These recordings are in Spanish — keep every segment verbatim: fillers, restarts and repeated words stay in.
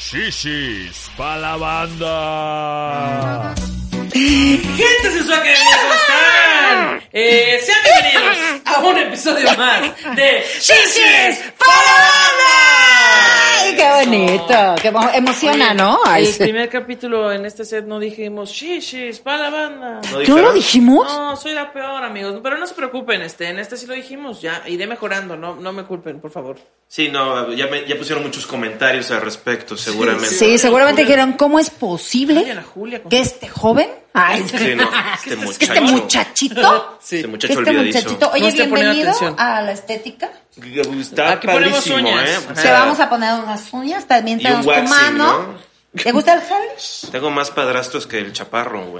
Shishis pa' la banda. Gente sensual, que ¿cómo están? Eh, sean bienvenidos a un episodio más de Shishis pa' la banda. ¡Ay, qué bonito! ¡Qué mo- emociona! Oye, ¿No? Ay, el sí. primer capítulo en este set no dijimos Shishis pa' la banda. ¿No ¿Tú lo dijimos? No, soy la peor, amigos. Pero no se preocupen, este, en este sí lo dijimos. Ya iré mejorando, no, no me culpen, por favor. Sí, no, ya, me, ya pusieron muchos comentarios al respecto, seguramente. Sí, seguramente dijeron, ¿cómo es posible Oye, Ana Julia, ¿cómo? que este joven... Ay, Sí, no, este que muchacho. este muchachito... Sí. Este que muchacho este olvidadizo. muchachito... Oye, No esté poniendo bienvenido atención. a la estética. Está Aquí ponemos padrísimo, uñas. ¿eh? Ajá. O Te sea, vamos a poner unas uñas, también y tenemos un tu waxing, mano. ¿no? ¿Te gusta el gel? Tengo más padrastros que el chaparro, güey.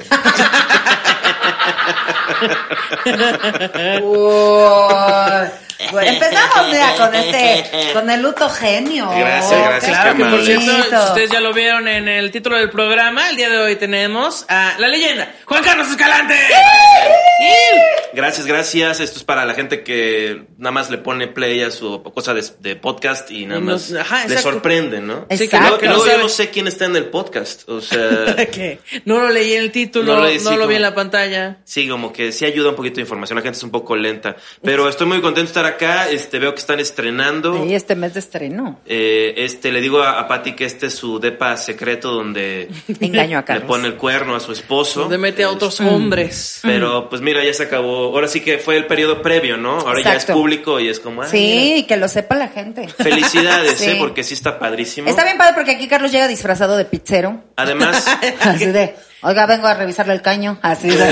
Uy. Bueno, empezamos mira, con este, con el luto genio. Gracias, gracias, Claro qué que por amable. cierto, bonito. si ustedes ya lo vieron en el título del programa, el día de hoy tenemos a la leyenda, Juan Carlos Escalante. Gracias, gracias. Esto es para la gente que nada más le pone play a su cosa de, de podcast y nada Y nos- más ajá, le exacto. sorprende, ¿no? Sí, Que luego, exacto. que luego No yo sabe. no sé quién está en el podcast. O sea, Que no lo leí en el título, No no lo lo, leí, sí, vi como- en la pantalla. sí, como que sí ayuda un poquito de información. La gente es un poco lenta. Pero estoy muy contento de estar acá. Este, veo que están estrenando. Sí, este mes de estreno. Eh, este, le digo a, a Pati que este es su depa secreto donde Engaño a le Carlos. pone el cuerno a su esposo. Donde mete a otros hombres. Pero pues mira, ya se acabó. Ahora sí que fue el periodo previo, ¿no? Ahora ya es Exacto. público y es como... ah, Sí, y que lo sepa la gente. mira. Felicidades, Sí. ¿eh? Porque sí está padrísimo. Está bien padre porque aquí Carlos llega disfrazado de pizzero. Además, Así de, oiga, vengo a revisarle el caño. Así de.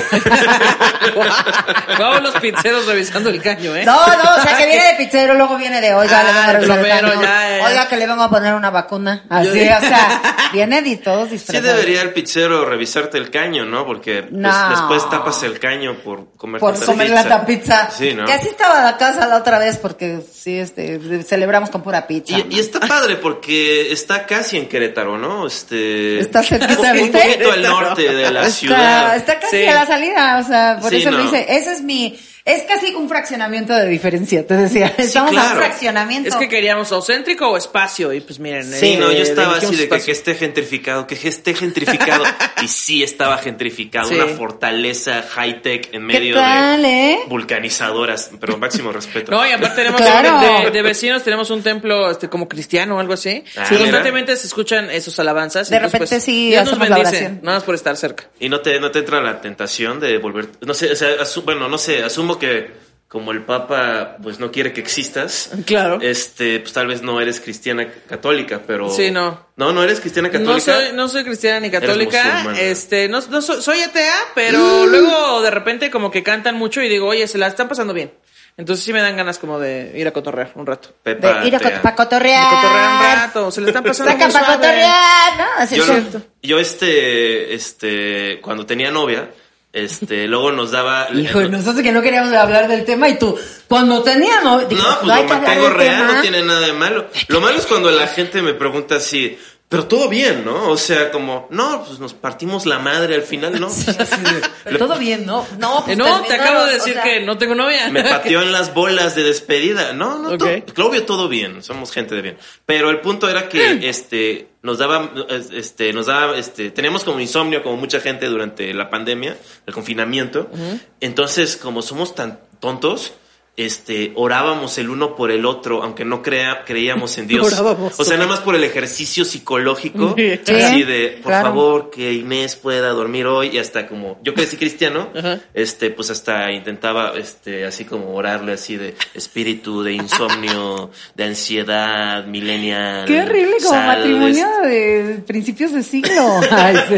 Vamos los pizzeros revisando el caño, ¿eh? No, no, o sea, que viene de pizzero, luego viene de, oiga, Ah, le vengo a revisar el plomero, caño. ya, ya, ya. Oiga, que le vengo a poner una vacuna. Así, Yo- o sea, viene de todos sí disfrazados. debería el pizzero revisarte el caño, ¿no? Porque pues, No. después tapas el caño por comer Por tanta comer pizza. la pizza. Sí, ¿no? Que así estaba la casa la otra vez porque sí, este, celebramos con pura pizza. Y, y está padre porque está casi en Querétaro, ¿no? Este, Está cerquita, un, un ¿viste? poquito al norte de la Está, ciudad. está casi Sí. a la salida, o sea, por Sí, eso no. lo hice. Ese es mi, es casi un fraccionamiento de diferencia, te decía. Estamos a claro. un fraccionamiento. Es que queríamos o céntrico o espacio y pues miren. Sí, eh, no, yo estaba elegimos así de que, espacio. que esté gentrificado, que esté gentrificado. Y sí estaba gentrificado, Sí. una fortaleza high-tech en ¿Qué medio tal, de eh? vulcanizadoras, pero máximo respeto. No, y aparte tenemos Claro. de, de vecinos, tenemos un templo este como cristiano o algo así. Ah, Sí. mira. Constantemente se escuchan esos alabanzas. De entonces, repente pues, sí Dios nos hacemos la bendice, oración. nada más por estar cerca. Y no te, no te entra la tentación de volver, no sé, o sea, asu- bueno, no sé, asumo que como el Papa pues no quiere que existas. Claro. Este, pues tal vez no eres cristiana católica, pero... Sí, no. No, no eres cristiana católica. No soy, no soy cristiana ni católica, musulmana. este, no, no soy, soy atea, pero luego de repente como que cantan mucho y digo, oye, se la están pasando bien. Entonces sí me dan ganas como de ir a cotorrear un rato. Pepa, De ir a te- co- pa' cotorrear. A cotorrear un rato, se le están pasando Sacan muy pa' suave. cotorrear, ¿no? Así Yo, es no- cierto. yo este, este, cuando tenía novia, este, luego nos daba... Hijo, nosotros que no queríamos hablar del tema y tú, cuando tenía no, digo, No, pues hay lo que hablar mantengo del real, tema. no tiene nada de malo. Lo malo es cuando la gente me pregunta así, pero todo bien, ¿no? O sea, como, no, pues nos partimos la madre al final, ¿no? Pero todo bien, ¿no? No, pues Eh, no, te terminaron, acabo de o decir sea, que no tengo novia. Me pateó en las bolas de despedida. No, no, Ok. todo, claro, obvio, todo bien. Somos gente de bien. Pero el punto era que, este, nos daba, este, nos daba, este, teníamos como insomnio, como mucha gente durante la pandemia, el confinamiento. Entonces, como somos tan tontos, este, orábamos el uno por el otro, aunque no crea, creíamos en Dios. Orábamos. O sea, nada más por el ejercicio psicológico, Sí. así de, por Claro. favor, que Inés pueda dormir hoy, y hasta como, yo crecí cristiano, Ajá. este, pues hasta intentaba, este, así como orarle así de espíritu de insomnio, de ansiedad, millennial. Qué horrible como sal, matrimonio este- de principios de siglo. Ay, sí.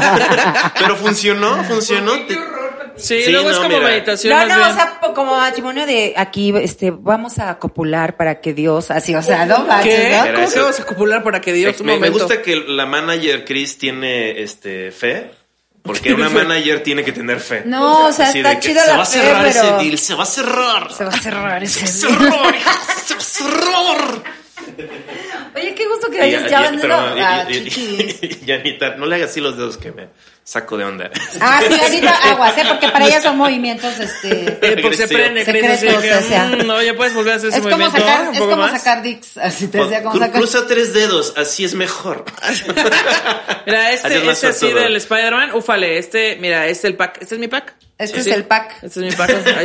Pero funcionó, funcionó. Te- Sí, Sí, luego es no, como mira. meditación No, más no, bien. o sea, po- como matrimonio de aquí, este, vamos a copular para que Dios, así, o sea, no manches, ¿Qué? ¿no? Pero ¿Cómo eso- que vamos a copular para que Dios un me, me momento? gusta que la manager Chris tiene, este, fe. Porque una manager tiene que tener fe. No, o sea, Así está de que chida se la va a fe, cerrar pero- ese deal, se va a cerrar. Se va a cerrar ese Se va a cerrar, hija, se va a cerrar. Oye, qué gusto que Y- hayas y- ya vendido perdón, y- a y- y- chichis. y- y Anita, no le hagas así los dedos que me saco de onda. Ah, sí, ahorita aguas, ¿eh? Porque para ella son movimientos, este... Eh, porque se Agresivo. prende, Cris, Secretos, así que, o sea. mm, no, ya puedes volver a hacer ese Es como movimiento. sacar, un es poco como más. sacar dicks, así te decía, como Cru- sacar... Cruza tres dedos, así es mejor. Mira, Así este, es más este así suertudo. del Spider-Man, úfale, este, mira, este es el pack, este es mi pack. Este Sí. es el pack. Este es mi pack, ahí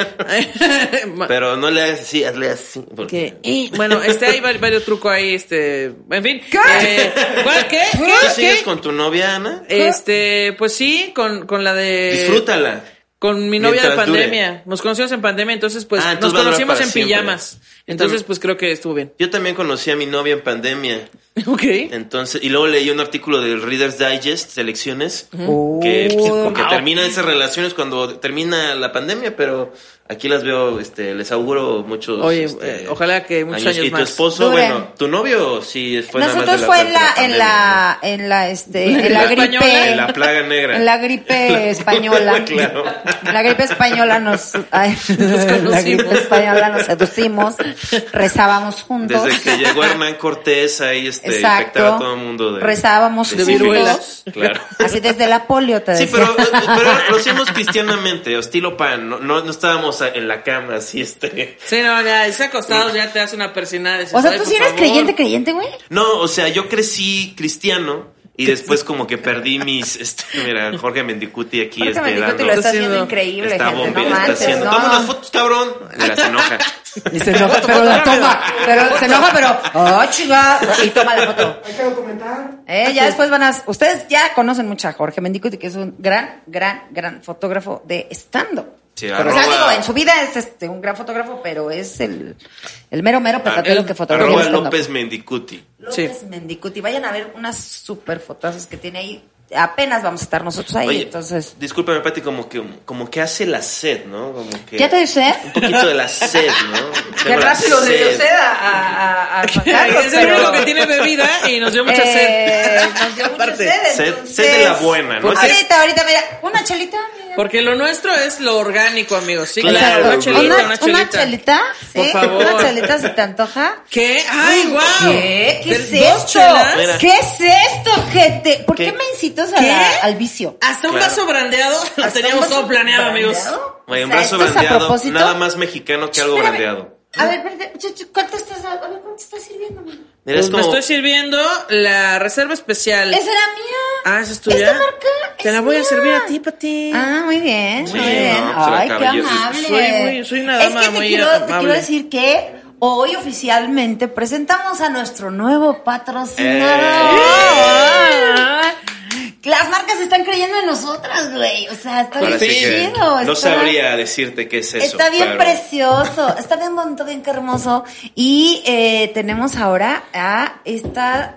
está. Pero no le hagas así, hazle así. porque- Que- y, bueno, este hay vari- varios trucos ahí, este, en fin. ¿Qué? Eh, ¿cuál? ¿Qué? ¿Tú ¿Qué? sigues ¿Qué? con tu novia, Ana? Este, pues sí, con, con la de... Disfrútala. Con mi novia de Mientras dure. pandemia. Nos conocimos en pandemia, entonces pues Ah, nos entonces va a durar conocimos para en siempre. pijamas. Entonces pues creo que estuvo bien. Yo también conocí a mi novia en pandemia. Ok. Entonces, y luego leí un artículo del Reader's Digest, selecciones, Oh. que, Uy. que terminan esas relaciones cuando termina la pandemia, pero aquí las veo, este, les auguro muchos. Oye, este, eh, ojalá que muchos años Y tu más. esposo, Duren. bueno, tu novio sí fue nada más Nosotros de fue en la, durante en pandemia, la, en la, este, La en la gripe gripe, española. En la plaga negra. en la gripe española. Claro. En la gripe española nos, ay, en la gripe española nos seducimos, rezábamos ¿no? juntos. Desde que llegó Hernán Cortés, ahí este, Exacto. infectaba a todo el mundo de Rezábamos de De juntos. viruela. sífilis. Claro. Así desde la polio te Sí, decía. pero, pero lo hacíamos cristianamente, o estilo pan, no, no, no estábamos en la cama así, este... Sí, no, ya, ese acostado ya te hace una persinada. Dices, O sea, "Ay, tú por sí eres favor". creyente, creyente, güey. No, o sea, yo crecí cristiano y después como que perdí mis, este, mira, Jorge Mendicuti aquí, Jorge este, Mendicuti dando... lo está haciendo- haciendo increíble, está gente, bombe- no está manches, haciendo... no. Toma unas fotos, cabrón. Mira, se enoja. Y se enoja, pero la toma. Pero se enoja, pero, oh, chiva. Y toma la foto. Hay que documentar. Eh, ya después van a... Ustedes ya conocen mucho a Jorge Mendicuti, que es un gran, gran, gran fotógrafo de stand-up. Sí, O sea, arroba- digo, en su vida es este, un gran fotógrafo, pero es el, el mero, mero petatero el- que fotografía Arroba stand-up. López Mendicuti. López Sí. Mendicuti. Vayan a ver unas super fotazas que tiene ahí. Apenas vamos a estar nosotros ahí, Oye, entonces... discúlpame, Pati, como que, como que hace la sed, ¿no? Como que... ¿Ya te dice? Un poquito de la sed, ¿no? Qué Tengo la rápido le dio sed. sed a, a, a Juan Carlos, Es el pero- único que tiene bebida y nos dio mucha Eh, sed. Nos dio mucha Aparte. sed, Sed- entonces... sed de la buena, ¿no? Ahorita, ahorita, mira, una chelita, mira. Porque lo nuestro es lo orgánico, amigos. Sí, Claro, claro. Una güey. chelita, una, una chelita. una chelita, sí, Por favor. una chelita se te antoja. ¿Qué? ¡Ay, guau! ¿Qué? ¿Qué es ¿Dos esto? chelas? Mira. ¿Qué es esto, gente? ¿Por qué, ¿Qué? me incitas a ¿Qué? la- al vicio? Hasta un Claro. vaso brandeado lo ¿Hasta teníamos un vaso todo planeado, amigos. brandeado? Oye, O un sea, brazo ¿esto es a brandeado, propósito? nada más mexicano que algo Espérame. brandeado. A ver, espérate, ch- ch- ¿cuánto estás, a ver, cuánto estás sirviendo, mano? Mira, Pues es me como... estoy sirviendo la reserva especial. ¿Esa era mía? Ah, ¿esa es tuya? ¿Esta marca Te es la voy a mía? servir a ti, Pati. Ah, muy bien, muy Sí, bien. no, pues, Ay, la qué cabello- amable. soy muy- soy una Es dama que te muy quiero, te amable. quiero decir que hoy oficialmente presentamos a nuestro nuevo patrocinador. ¡Eh! Las marcas están creyendo en nosotras, güey. O sea, está Ahora bien sí que chido. no está- sabría decirte qué es eso. Está bien pero- precioso, está bien bonito, bien hermoso. Y eh, tenemos ahora a esta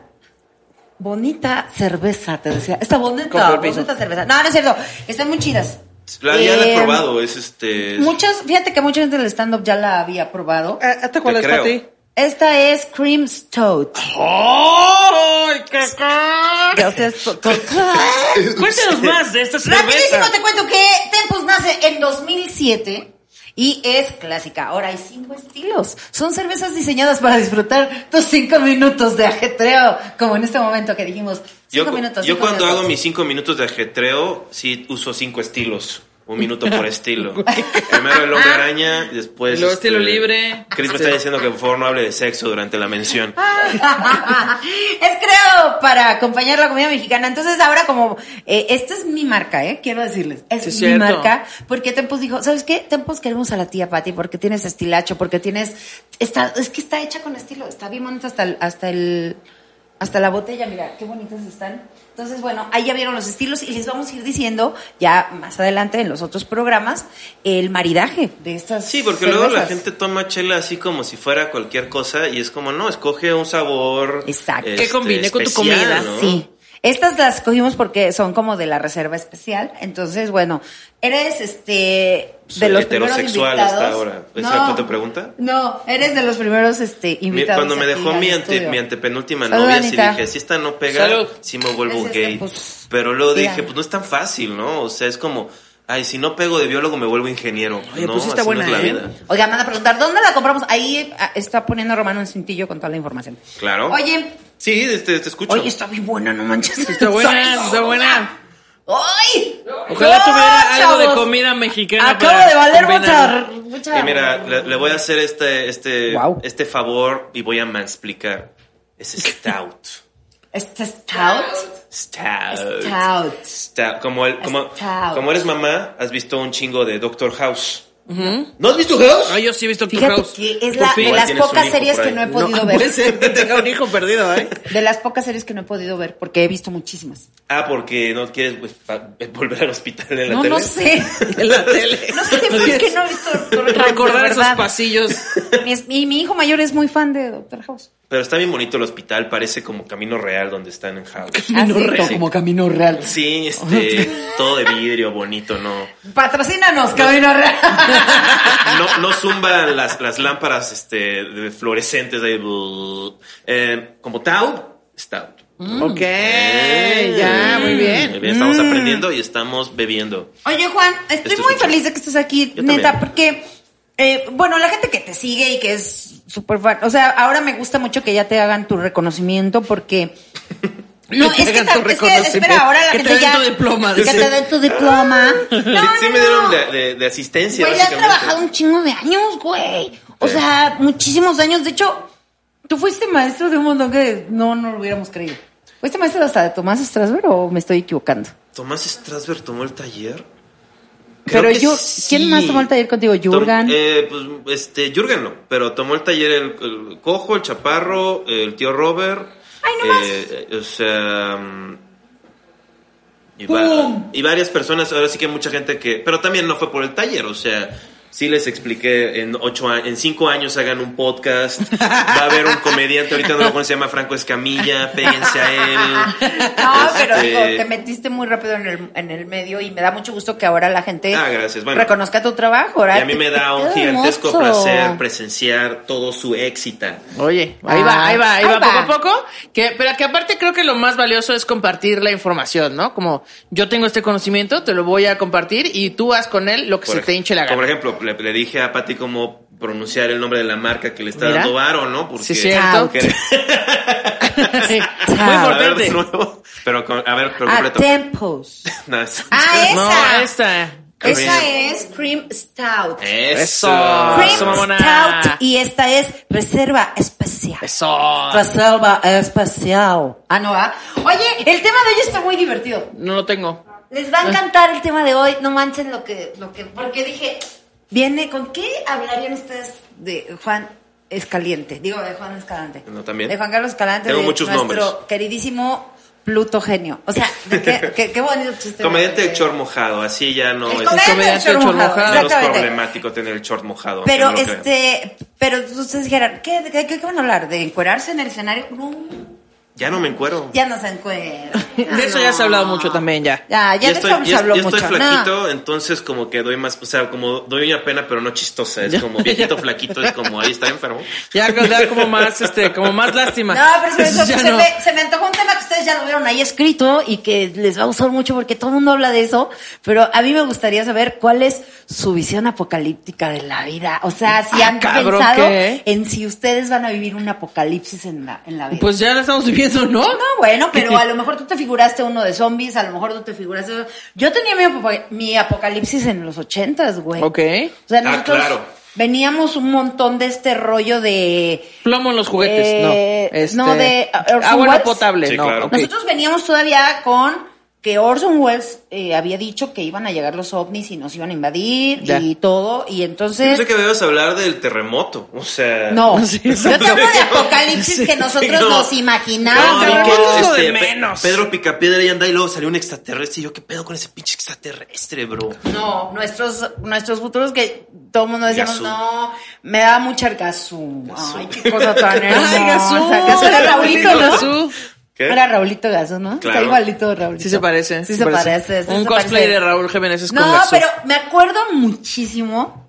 bonita cerveza, te decía. Esta Con bonita, permiso. bonita cerveza. No, no es cierto. Están muy chidas. La, ya la he Eh, probado, es este... Muchas, fíjate que mucha gente del stand-up ya la había probado. Ah, ¿Esta cuál Te es, creo. Pati? Esta es Cream Stout. ¡Ay, qué Ya ustedes... to- to- Cuéntanos más de esta cerveza. Rapidísimo te cuento que Tempus nace en dos mil siete y es clásica. Ahora hay cinco estilos. Son cervezas diseñadas para disfrutar tus cinco minutos de ajetreo, como en este momento que dijimos. Cinco Yo, minutos. yo cinco cuando minutos. hago mis cinco minutos de ajetreo, sí uso cinco estilos. Un minuto por estilo. Primero el hombre araña, después... Y luego estilo libre. Chris me está diciendo que por favor no hable de sexo durante la mención. Es creo para acompañar la comida mexicana. Entonces ahora como eh, esta es mi marca, eh, quiero decirles, es Sí, mi cierto. marca porque Tempus dijo, ¿sabes qué? Tempus queremos a la tía Pati porque tienes estilacho, porque tienes está es que está hecha con estilo, está bien bonita hasta el, hasta el hasta la botella, mira, qué bonitas están. Entonces, bueno, ahí ya vieron los estilos y les vamos a ir diciendo ya más adelante en los otros programas el maridaje de estas Sí, porque luego la cervezas. gente toma chela así como si fuera cualquier cosa y es como, no, escoge un sabor... Exacto. este, Que combine con tu especial, comida. ¿no? Sí. Estas las cogimos porque son como de la reserva especial. Entonces, bueno, eres este de Soy los primeros heterosexual invitados. hasta ahora. ¿Esa fue tu pregunta? No, eres de los primeros este Mi- invitados. Cuando me aquí dejó al mi, ante, estudio. mi antepenúltima Salud, novia, sí Anita. dije, si esta no pega, Salud. sí me vuelvo Es este, gay. pues, Pero luego mira. dije, pues no es tan fácil, ¿no? O sea, es como, ay, si no pego de biólogo me vuelvo ingeniero. Oye, no, pues sí está así buena, no es la ¿eh? vida. Oigan, van a preguntar, ¿dónde la compramos? Ahí ah, está poniendo Romano un cintillo con toda la información. Claro. Oye, Sí, te, te escucho. oye, está bien buena, no manches. Está buena, está buena. ¡Ay! Ojalá ¡No, tuviera algo de chavos! comida mexicana. Acabo para de valer combinar. mucha... mucha... Y mira, le, le voy a hacer este, este, Wow. este favor y voy a mansplicar. Es stout. ¿Este es stout? Stout. Stout. Stout. Como, el, como, Stout. como eres mamá, has visto un chingo de Doctor House. ¿No has visto House? Ah, yo sí he visto Doctor Fíjate House. que es Por la, fin. de Igual las tienes un pocas hijo series por que ahí. no he podido No, ver. puede ser que tenga un hijo perdido, ¿eh? De las pocas series que no he podido ver, porque he visto muchísimas. Ah, porque no quieres pues, fa- volver al hospital en la No, tele. no sé. En la tele. No sé, pero es que no he visto Doctor House. Recordar de esos verdad. pasillos. Mi, mi, mi hijo mayor es muy fan de Doctor House. Pero está bien bonito el hospital, parece como Camino Real donde están en House. Camino real. Como Camino Real. Sí, este, todo de vidrio, bonito, ¿no? Patrocínanos, Camino Real. No, no zumban las, las lámparas este, de fluorescentes ahí. Eh, como Tau, Stout. Ok, Eh, ya, muy bien. Muy bien, estamos aprendiendo y estamos bebiendo. Oye, Juan, estoy Esto es muy mucho. feliz de que estés aquí, Yo neta, también. porque, eh, bueno, la gente que te sigue y que es súper fan, o sea, ahora me gusta mucho que ya te hagan tu reconocimiento porque... No, Que te es que, hagan tu ta- es que, reconocimiento. espera, ahora la Que te gente den ya... tu diploma, Que dice. te den tu diploma. No, sí, no, sí me no. dieron de, de- de asistencia, Güey, has básicamente. trabajado un chingo de años, güey. O Sí. sea, muchísimos años. De hecho, tú fuiste maestro de un montón que no, no lo hubiéramos creído. ¿Fuiste maestro hasta de Tomás Strasberg o me estoy equivocando? ¿Tomás Strasberg tomó el taller? Creo Pero que yo, sí. ¿quién más tomó el taller contigo? ¿Jurgen? Tom- eh, pues, este, Jürgen no, pero tomó el taller el, el Cojo, el Chaparro, el tío Robert. Ay, no más. eh, o sea... mm, Y, va- y varias personas, ahora sí que hay mucha gente que... Pero también no fue por el taller, o sea... Sí les expliqué, en ocho a- en cinco años hagan un podcast, va a haber un comediante, ahorita no lo conozco, se llama Franco Escamilla, péguense a él. No, pero Este, digo, te metiste muy rápido en el, en el medio y me da mucho gusto que ahora la gente Ah, gracias. Bueno, reconozca tu trabajo. Ahora Y a mí te- me da un qué gigantesco hermoso. placer presenciar todo su éxito. Oye, ahí va, ahí va, ahí Ahí va, va. poco a poco. Que, pero que aparte creo que lo más valioso es compartir la información, ¿no? Como yo tengo este conocimiento, te lo voy a compartir y tú haz con él lo que Por se te ej- hinche la Como por gana. ejemplo, le, le dije a Pati cómo pronunciar el nombre de la marca que le está Mira. dando varo, ¿no? Porque Sí, cierto. que- Sí, muy a ver importante. de nuevo. Pero con- a ver, pero Ah, completo. Tempos. No, es- Ah, No, esa. esta. Esa Cream. es Cream Stout. Eso. Eso. Cream Eso, mamona. Stout y esta es Reserva Especial. Eso. Reserva Especial. Ah, no, ¿ah? Oye, el tema de hoy está muy divertido. No lo tengo. Les va a encantar el tema de hoy. No manchen lo que, lo que, porque dije, viene, ¿con qué hablarían ustedes de Juan Escaliente? Digo, de Juan Escalante. No, también. De Juan Carlos Escalante. Tengo de muchos nuestro nombres. queridísimo Pluto Genio. O sea, de qué, qué, qué bonito chiste. Comediante de de short mojado, así ya no El es, comediante comediante del short del short mojado, mojado. menos exactamente. problemático tener el short mojado. Pero aunque no lo crean. este, pero ustedes dijeran, ¿qué, de qué, qué van a hablar? ¿De encuerarse en el escenario? No, Ya no me encuero. ya no se encuera. De eso ya se ha hablado mucho también, ya. Ya, ya de estoy, eso se ya- habló ya mucho. estoy No. flaquito, entonces como que doy más, o sea, como doy una pena, pero no chistosa. Es como viejito flaquito, es como ahí está enfermo. Ya, ya como más, este, como más lástima. No, pero se, Eso ya se no. me, se me antojó un tema que ustedes ya lo vieron ahí escrito y que les va a gustar mucho porque todo el mundo habla de eso, pero a mí me gustaría saber cuál es su visión apocalíptica de la vida. O sea, si Ah, han cabrón, pensado ¿qué? en si ustedes van a vivir un apocalipsis en la, en la vida. Pues ya la estamos viviendo, ¿no? No, bueno, pero a lo mejor tú te figuraste uno de zombies, a lo mejor tú te figuraste... Yo tenía mi, apo- mi apocalipsis en los ochentas, güey. Ok. O sea, Ah, nosotros claro. veníamos un montón de este rollo de... Plomo en los juguetes, Eh, no. Este, no, de, uh, Orson agua no Welles. potable, Sí, no. claro. ok. Nosotros veníamos todavía con que Orson Welles eh, había dicho que iban a llegar los ovnis y nos iban a invadir Ya. y todo, y Yo entonces... pensé que debías hablar del terremoto, o sea... No, Sí, yo te hablo de apocalipsis Sí, que nosotros no. nos No, imaginábamos. vi no, que, no, no, este, de Pe- menos. Pedro Picapiedra y anda y luego salió un extraterrestre y yo, ¿qué pedo con ese pinche extraterrestre, bro? No, nuestros, nuestros futuros que todo el mundo decíamos, Gazú. no, me da mucha Gazú. Gazú. Ay, qué cosa tan hermosa. Ay, Gazú. Gazú era Raulito, ¿no? Gazú. ¿Qué? Era Raulito Gazú, ¿no? Claro. Está igualito Raulito. Sí se parece. Sí se parece. sí Un se cosplay parece. de Raúl Jiménez es con No, Gazú. pero me acuerdo muchísimo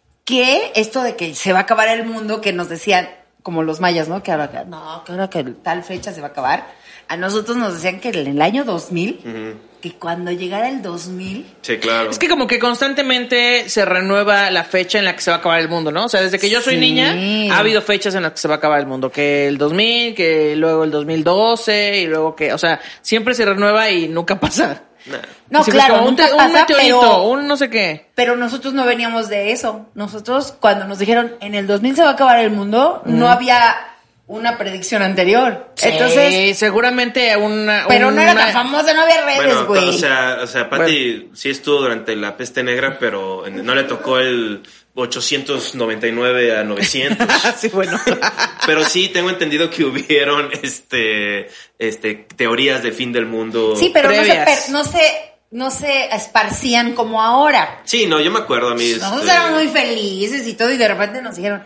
que esto de que se va a acabar el mundo, que nos decían, como los mayas, ¿no? Que ahora, que- no, que ahora que tal fecha se va a acabar. A nosotros nos decían que en el año dos mil, que cuando llegara el dos mil, Sí, claro. Es que como que constantemente se renueva la fecha en la que se va a acabar el mundo, ¿no? O sea, desde que yo soy Sí. niña, ha habido fechas en las que se va a acabar el mundo. Que el dos mil, que luego el dos mil doce, y luego que... O sea, siempre se renueva y nunca pasa. Nah. No, Sí, claro, como un, nunca te- un pasa, meteorito, pero, un no sé qué. pero nosotros no veníamos de eso. Nosotros, cuando nos dijeron, en el dos mil se va a acabar el mundo, no había una predicción anterior. Entonces, Sí, seguramente una... pero no era una- tan famosa, no había redes, Bueno, güey. o sea, o sea, Patty sí estuvo durante la peste negra, pero en- no le tocó el ochocientos noventa y nueve a novecientos. sí, bueno. Pero sí tengo entendido que hubieron este este teorías de fin del mundo. Sí, pero no se, previas. per- no se no se esparcían como ahora. Sí, no, yo me acuerdo a mí. Nosotros este, éramos muy felices y todo, y de repente nos dijeron,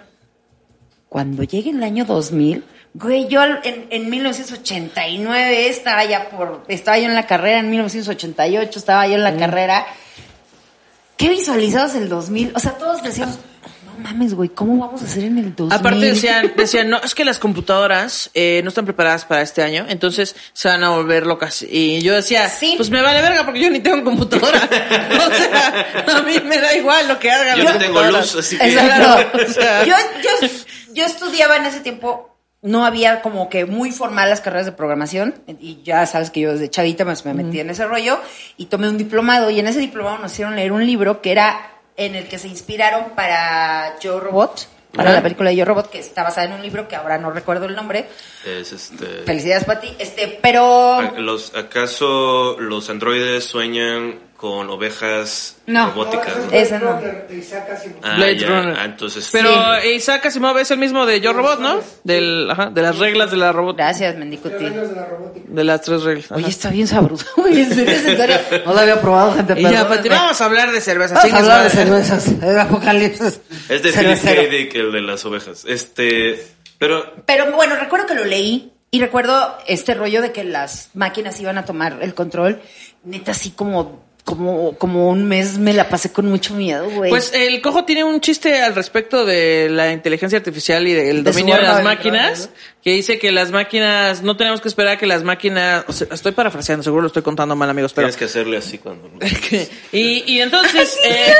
cuando llegue el año dos mil, güey, yo al- en, en mil novecientos ochenta y nueve estaba ya por, estaba yo en la carrera, en mil novecientos ochenta y ocho estaba yo en la carrera. ¿Qué visualizados el dos mil? O sea, todos decíamos, no mames, güey, ¿cómo vamos a hacer en el dos mil? Aparte decían, decían, no, es que las computadoras eh, no están preparadas para este año, entonces se van a volver locas. Y yo decía, Sí. pues me vale verga porque yo ni tengo computadora. O sea, a mí me da igual lo que hagan Yo las no tengo computadoras. luz, así que. Exacto. O sea, yo, yo, yo estudiaba en ese tiempo, no había como que muy formal las carreras de programación, y ya sabes que yo desde chavita me, me metí en ese rollo, y tomé un diplomado, y en ese diplomado nos hicieron leer un libro que era en el que se inspiraron para Yo Robot, para Ajá. la película de Yo Robot, que está basada en un libro que ahora no recuerdo el nombre. Es este. Felicidades para ti. Este, pero Los, ¿Acaso los androides sueñan con ovejas No. robóticas? No, ¿no? ese es Ese Blade no. Runner de Isaac Asimov. Ah, Blade ya. Runner. Ah, entonces. Pero Isaac Asimov es el mismo de Yo Robot, ¿no? Del, ajá, de las reglas de la robot. gracias, Los Mendicuti. reglas de la robótica. De las tres reglas. Oye, Ajá. está bien sabroso. Oye, ¿en serio? ¿En serio? No lo había probado, gente. Y ya, perdónenme. Pati, vamos a hablar de cerveza. Vamos a chingas hablar de madre. cervezas, el apocalipsis. Es de Philip K. Cervecero. Dick, el de las ovejas. Este. Pero. Pero bueno, recuerdo que lo leí y recuerdo este rollo de que las máquinas iban a tomar el control. Neta, así como, como, como un mes me la pasé con mucho miedo, güey. Pues el cojo tiene un chiste al respecto de la inteligencia artificial y del De dominio su de las arma máquinas, dentro, que dice que las máquinas, no tenemos que esperar a que las máquinas, o sea, estoy parafraseando, seguro lo estoy contando mal, amigos, pero... Tienes que hacerle así cuando. y, y entonces... eh,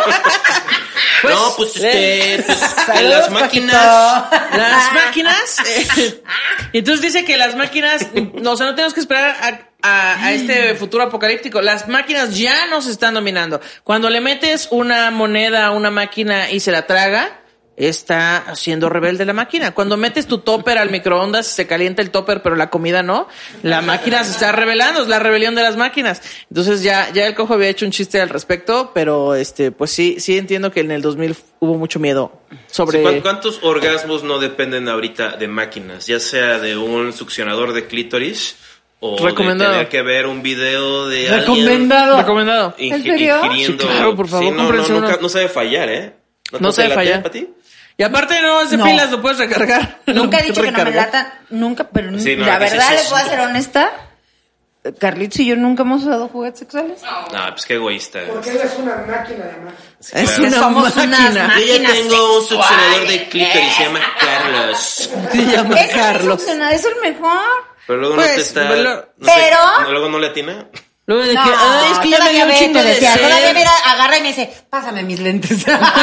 pues, no, pues este. eh, Pues, Saludos, las Paquito. máquinas. las máquinas... eh, y entonces dice que las máquinas, no, o sea, no tenemos que esperar a, a, a este futuro apocalíptico. Las máquinas ya nos están dominando. Cuando le metes una moneda a una máquina y se la traga, está haciendo rebelde la máquina. Cuando metes tu topper al microondas, se calienta el topper, pero la comida no, la máquina se está rebelando, es la rebelión de las máquinas. Entonces ya, ya el cojo había hecho un chiste al respecto, pero este, pues sí, sí entiendo que en el dos mil hubo mucho miedo sobre... ¿Cuán- ¿Cuántos orgasmos no dependen ahorita de máquinas? Ya sea de un succionador de clítoris o Recomendado. de tener que ver un video de alguien Recomendado. Recomendado. ingi- ¿En serio? ingiriendo. Sí, claro, por favor, Sí, no, no, cómprense nunca- uno. no sabe fallar, ¿eh? No te sabe late, fallar. Pati? Y aparte no es de No. pilas, lo puedes recargar. Nunca he dicho que no me Recargar. lata, nunca, pero Sí, no, la que sí, verdad sí, les sí. voy a ser honesta. Carlitos y yo nunca hemos usado juguetes sexuales. No, pues qué egoísta. Porque él es una máquina de magia. Es Claro. una Somos unas máquina. ma- Yo ya máquinas tengo un sexuales. succionador de clítoris, se llama Carlos. Se llama Ese Carlos. no es el mejor. Pero luego Pues, no te está. pero- no sé, pero- no, luego no le atina. Luego de que, No, "Ay, es que ya me dio todavía un ve, chingo me de decía, sed". todavía mira, agarra y me dice, pásame mis lentes.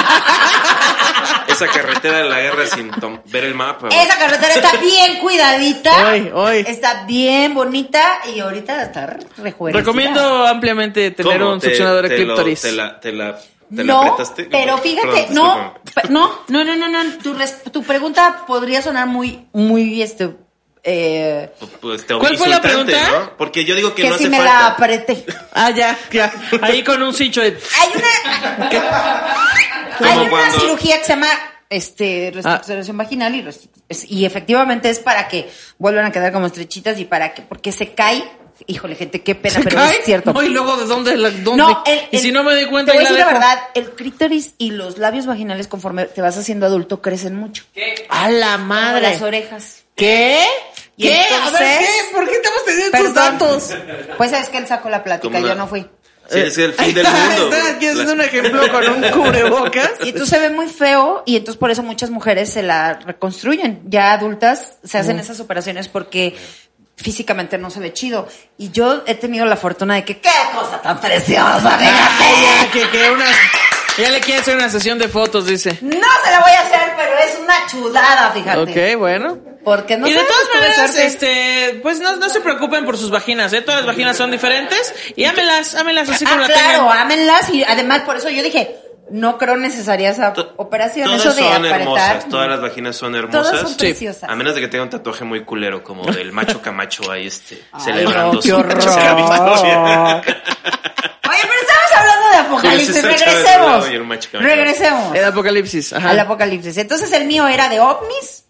Esa carretera la agarra sin tom- ver el mapa. Esa carretera está bien cuidadita. Hoy, hoy. Está bien bonita y ahorita está rejuvenecida. Recomiendo ampliamente tener ¿Cómo? un ¿Te- succionador de te lo- clítoris. Te la, te la, te la No, apretaste? pero fíjate, Perdón, no, discúlpame. pe- no, no, no, no, no, tu, res- tu pregunta podría sonar muy, muy, este, eh, Pues te ¿Cuál fue la insultante, pregunta? ¿no? Porque yo digo que, que no si hace me falta. la apreté. Ah, ya, ya. Ahí con un cincho de... Hay una, hay Como una cuando- cirugía que se llama, este, reestructuración vaginal y, rest- es- y efectivamente es para que vuelvan a quedar como estrechitas y para que, porque se cae, híjole gente, qué pena, ¿Se pero cae? es cierto. No, y luego de dónde, la, dónde? No, el- y el- si no me doy cuenta, te voy ahí a la decir la dejo. verdad, el clítoris y los labios vaginales conforme te vas haciendo adulto crecen mucho. A la Como madre. las orejas. ¿Qué? Y ¿Qué? entonces- A ver, ¿qué? ¿Por qué estamos teniendo estos Perdón. datos? Pues sabes que él sacó la plática, Como una- yo no fui. Sí, es el fin del mundo. Están güey. aquí haciendo La- un ejemplo con un cubrebocas. Y entonces se ve muy feo y entonces por eso muchas mujeres se la reconstruyen. Ya adultas se hacen esas operaciones porque físicamente no se ve chido. Y yo he tenido la fortuna de que, ¡qué cosa tan preciosa! Ay, ya, fíjate! que, que una, ya le quiere hacer una sesión de fotos, dice. No se la voy a hacer, pero es una chulada, fíjate. Ok, bueno. Porque no y de sabemos, todas puede maneras, ser- este, pues no, no se preocupen por sus vaginas, ¿eh? Todas las vaginas son diferentes y ámenlas, ámenlas así como Ah, la claro, tengan. ámenlas y además por eso yo dije, no creo necesaria esa To- operación, Todas eso de son apretar. hermosas, todas las vaginas son hermosas. Todas son Sí. preciosas. A menos de que tenga un tatuaje muy culero, como del macho Camacho ahí, este, Ay, celebrando no, qué su horror. tercera victoria. Oye, pero estamos hablando de apocalipsis, Julio César Chávez regresemos. Delgado y el macho Camacho. Regresemos El apocalipsis, ajá. al apocalipsis. Entonces el mío era de ovnis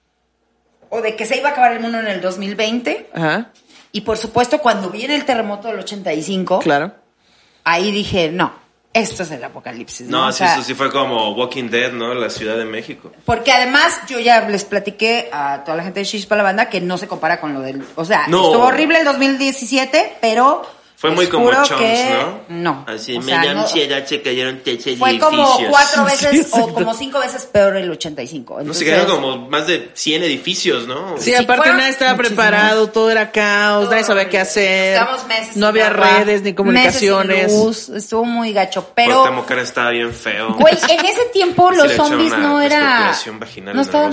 o de que se iba a acabar el mundo en el dos mil veinte. Ajá, Y por supuesto, cuando viene el terremoto del ochenta y cinco, claro. ahí dije, no, esto es el apocalipsis. No, No, O sí, sea, eso sí fue como Walking Dead, ¿no? La Ciudad de México. porque además yo ya les platiqué a toda la gente de Shish para la banda que no se compara con lo del... O sea, No. estuvo horrible el dos mil diecisiete, pero... Fue muy les como juro Chunks, que ¿no? No. Así, o me sea, da no- ansiedad, se cayeron techos y Fue como edificios. cuatro veces Sí, o exacto. como cinco veces peor el ochenta y cinco. No Entonces, se cayeron como más de cien edificios, ¿no? Sí, Sí, aparte fueron nada estaba muchísimos. preparado, todo era caos, nadie sabía qué hacer. Nos quedamos meses No sin había agua, redes ni meses comunicaciones. sin luz, estuvo muy gacho. Pero... Pero, Cuauhtémoc estaba bien feo. güey, en ese tiempo Sí los le echaron zombies una no era... reestructuración vaginal No en el estaban...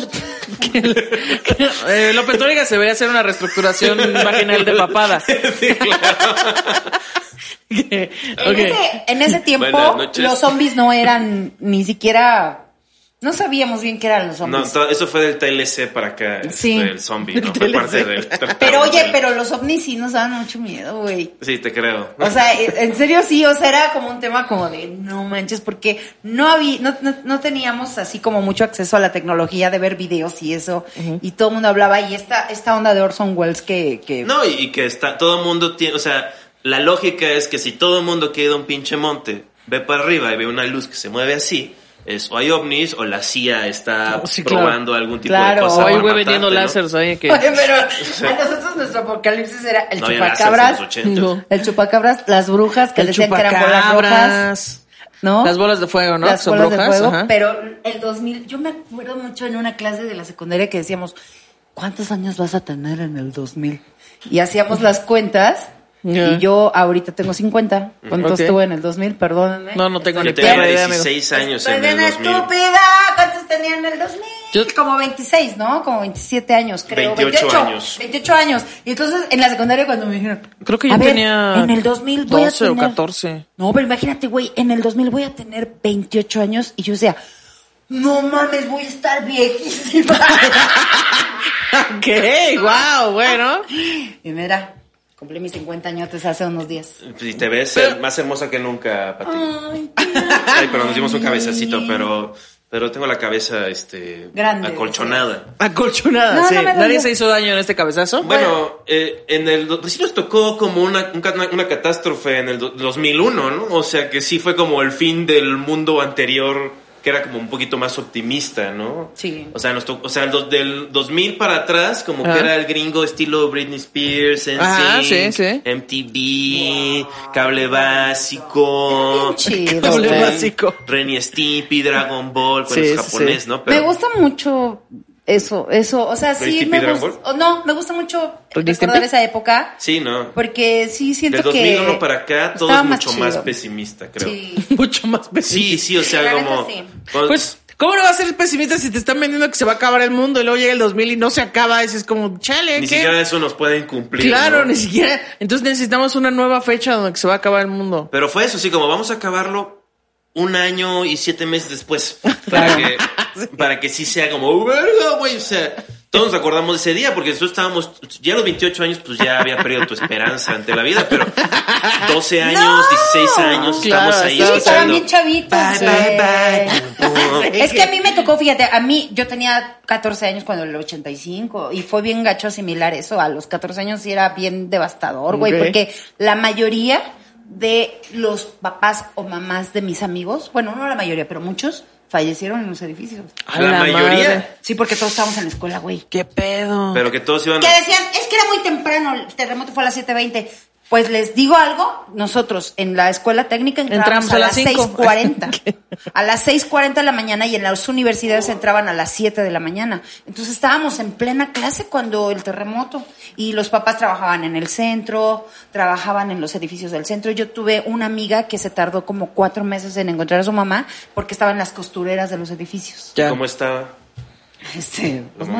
rostro. eh, López Dóriga se debería hacer una reestructuración vaginal de papada. Sí, claro. En, Ok. ese, en ese tiempo Buenas noches. los zombies no eran ni siquiera... No sabíamos bien qué eran los No, zombies. to- eso fue del T L C para acá, Sí. este, el zombie, ¿no? Fue T L C. parte del... Pero oye, pero los ovnis sí nos daban mucho miedo, güey. Sí, te creo. O sea, en serio sí, o sea, era como un tema como de no manches, porque no había, no, no, no teníamos así como mucho acceso a la tecnología de ver videos y eso, y todo el mundo hablaba, y esta, esta onda de Orson Welles que, que No, y, y que está, todo el mundo tiene, o sea, la lógica es que si todo el mundo queda un pinche monte, ve para arriba y ve una luz que se mueve así, es o hay ovnis o la C I A está Oh, sí, claro. probando algún tipo Claro. de cosa. O hay para güey vendiendo matarte, ¿no? láseres ahí que... Oye, pero a nosotros nuestro apocalipsis era el No había chupacabras, láseres en los ochentas. No. el chupacabras, las brujas que El decían que eran bolas rojas, chupacabras, ¿no? las bolas de fuego, ¿no? Las Son bolas brujas, de fuego, ajá. pero el dos mil, yo me acuerdo mucho en una clase de la secundaria que decíamos, ¿cuántos años vas a tener en el dos mil? Y hacíamos las cuentas, Ya. y yo ahorita tengo cincuenta. ¿Cuántos Ok. tuve en el dos mil? Perdónenme. No, no tengo Yo ni tenía perra idea, amigo. dieciséis años Estoy en el bien dos mil. estúpida. ¿Cuántos tenía en el dos mil? Yo- Como veintiséis, ¿no? Como veintisiete años, creo. veintiocho años. veintiocho años. Y entonces, en la secundaria cuando me dijeron... Creo que yo a ver, tenía en el dos mil voy doce a o tener... catorce. No, pero imagínate, güey, en el dos mil voy a tener veintiocho años y yo decía, no mames, voy a estar viejísima. Ok, wow, bueno. Y mira, cumplí mis cincuenta añotes hace unos días. Y te ves eh, más hermosa que nunca, Pati. Ay, pero nos dimos un cabezacito, pero, pero tengo la cabeza, este, Grande, acolchonada. Acolchonada, No, sí. no me dolió. Nadie se hizo daño en este cabezazo. Bueno, eh, en el do- sí nos tocó como una, un ca- una catástrofe en el do- dos mil uno, ¿no? O sea que sí fue como el fin del mundo anterior, que era como un poquito más optimista, ¿no? Sí. O sea, nos to- o sea, el do- del dos mil para atrás, como Ajá. que era el gringo estilo Britney Spears, Ajá, N sí, Sync, sí. M T V, Cable Básico, Chido, Cable güey. básico. Ren y Stimpy, Dragon Ball, con Sí, el sí, japonés, sí. ¿no? Me gusta mucho eso, eso, o sea, ¿Ren y sí Stimpy me Dragon gusta, Ball? o no, me gusta mucho ¿Ren y recordar Stimpy? esa época, Sí, ¿no? porque sí siento Del dos mil uno que... para acá todo estaba es más mucho más chido. pesimista, creo. Sí. Mucho más Sí, pesimista. sí, o sea, La neta, como... sí. cuando- Pues, ¿cómo no va a ser pesimista si te están vendiendo que se va a acabar el mundo y luego llega el dos mil y no se acaba? Ese es como, chale, ni ¿qué? siquiera eso nos pueden cumplir. Claro, ¿no? ni siquiera. Entonces necesitamos una nueva fecha donde se va a acabar el mundo. Pero fue eso, sí, como vamos a acabarlo un año y siete meses después. Para que, para que sí sea como, "Oh, verga, güey", o sea... Todos nos acordamos de ese día porque nosotros estábamos, ya a los veintiocho años, pues ya había perdido tu esperanza ante la vida, pero doce años, No. dieciséis años, Claro, estamos ahí sí, Sí, estaban escuchando. bien chavitos. Bye, sí. bye, bye. Pum, pum. Es que a mí me tocó, fíjate, a mí, yo tenía catorce años cuando el ochenta y cinco y fue bien gacho asimilar eso. A los catorce años sí era bien devastador, güey, Ok. porque la mayoría de los papás o mamás de mis amigos, bueno, no la mayoría, pero muchos, fallecieron en los edificios. A La mayoría. madre. Sí, porque todos estábamos en la escuela, güey. ¿Qué pedo? Pero que todos iban Que decían, es que era muy temprano, el terremoto fue a las siete veinte. Pues les digo algo, nosotros en la escuela técnica entrábamos Entramos a, a las las cinco. seis cuarenta. A las seis cuarenta de la mañana y en las universidades entraban a las siete de la mañana. Entonces estábamos en plena clase cuando el terremoto y los papás trabajaban en el centro, trabajaban en los edificios del centro. Yo tuve una amiga que se tardó como cuatro meses en encontrar a su mamá porque estaba en las costureras de los edificios. Ya. ¿Cómo estaba? Este, pues mamá. muerta.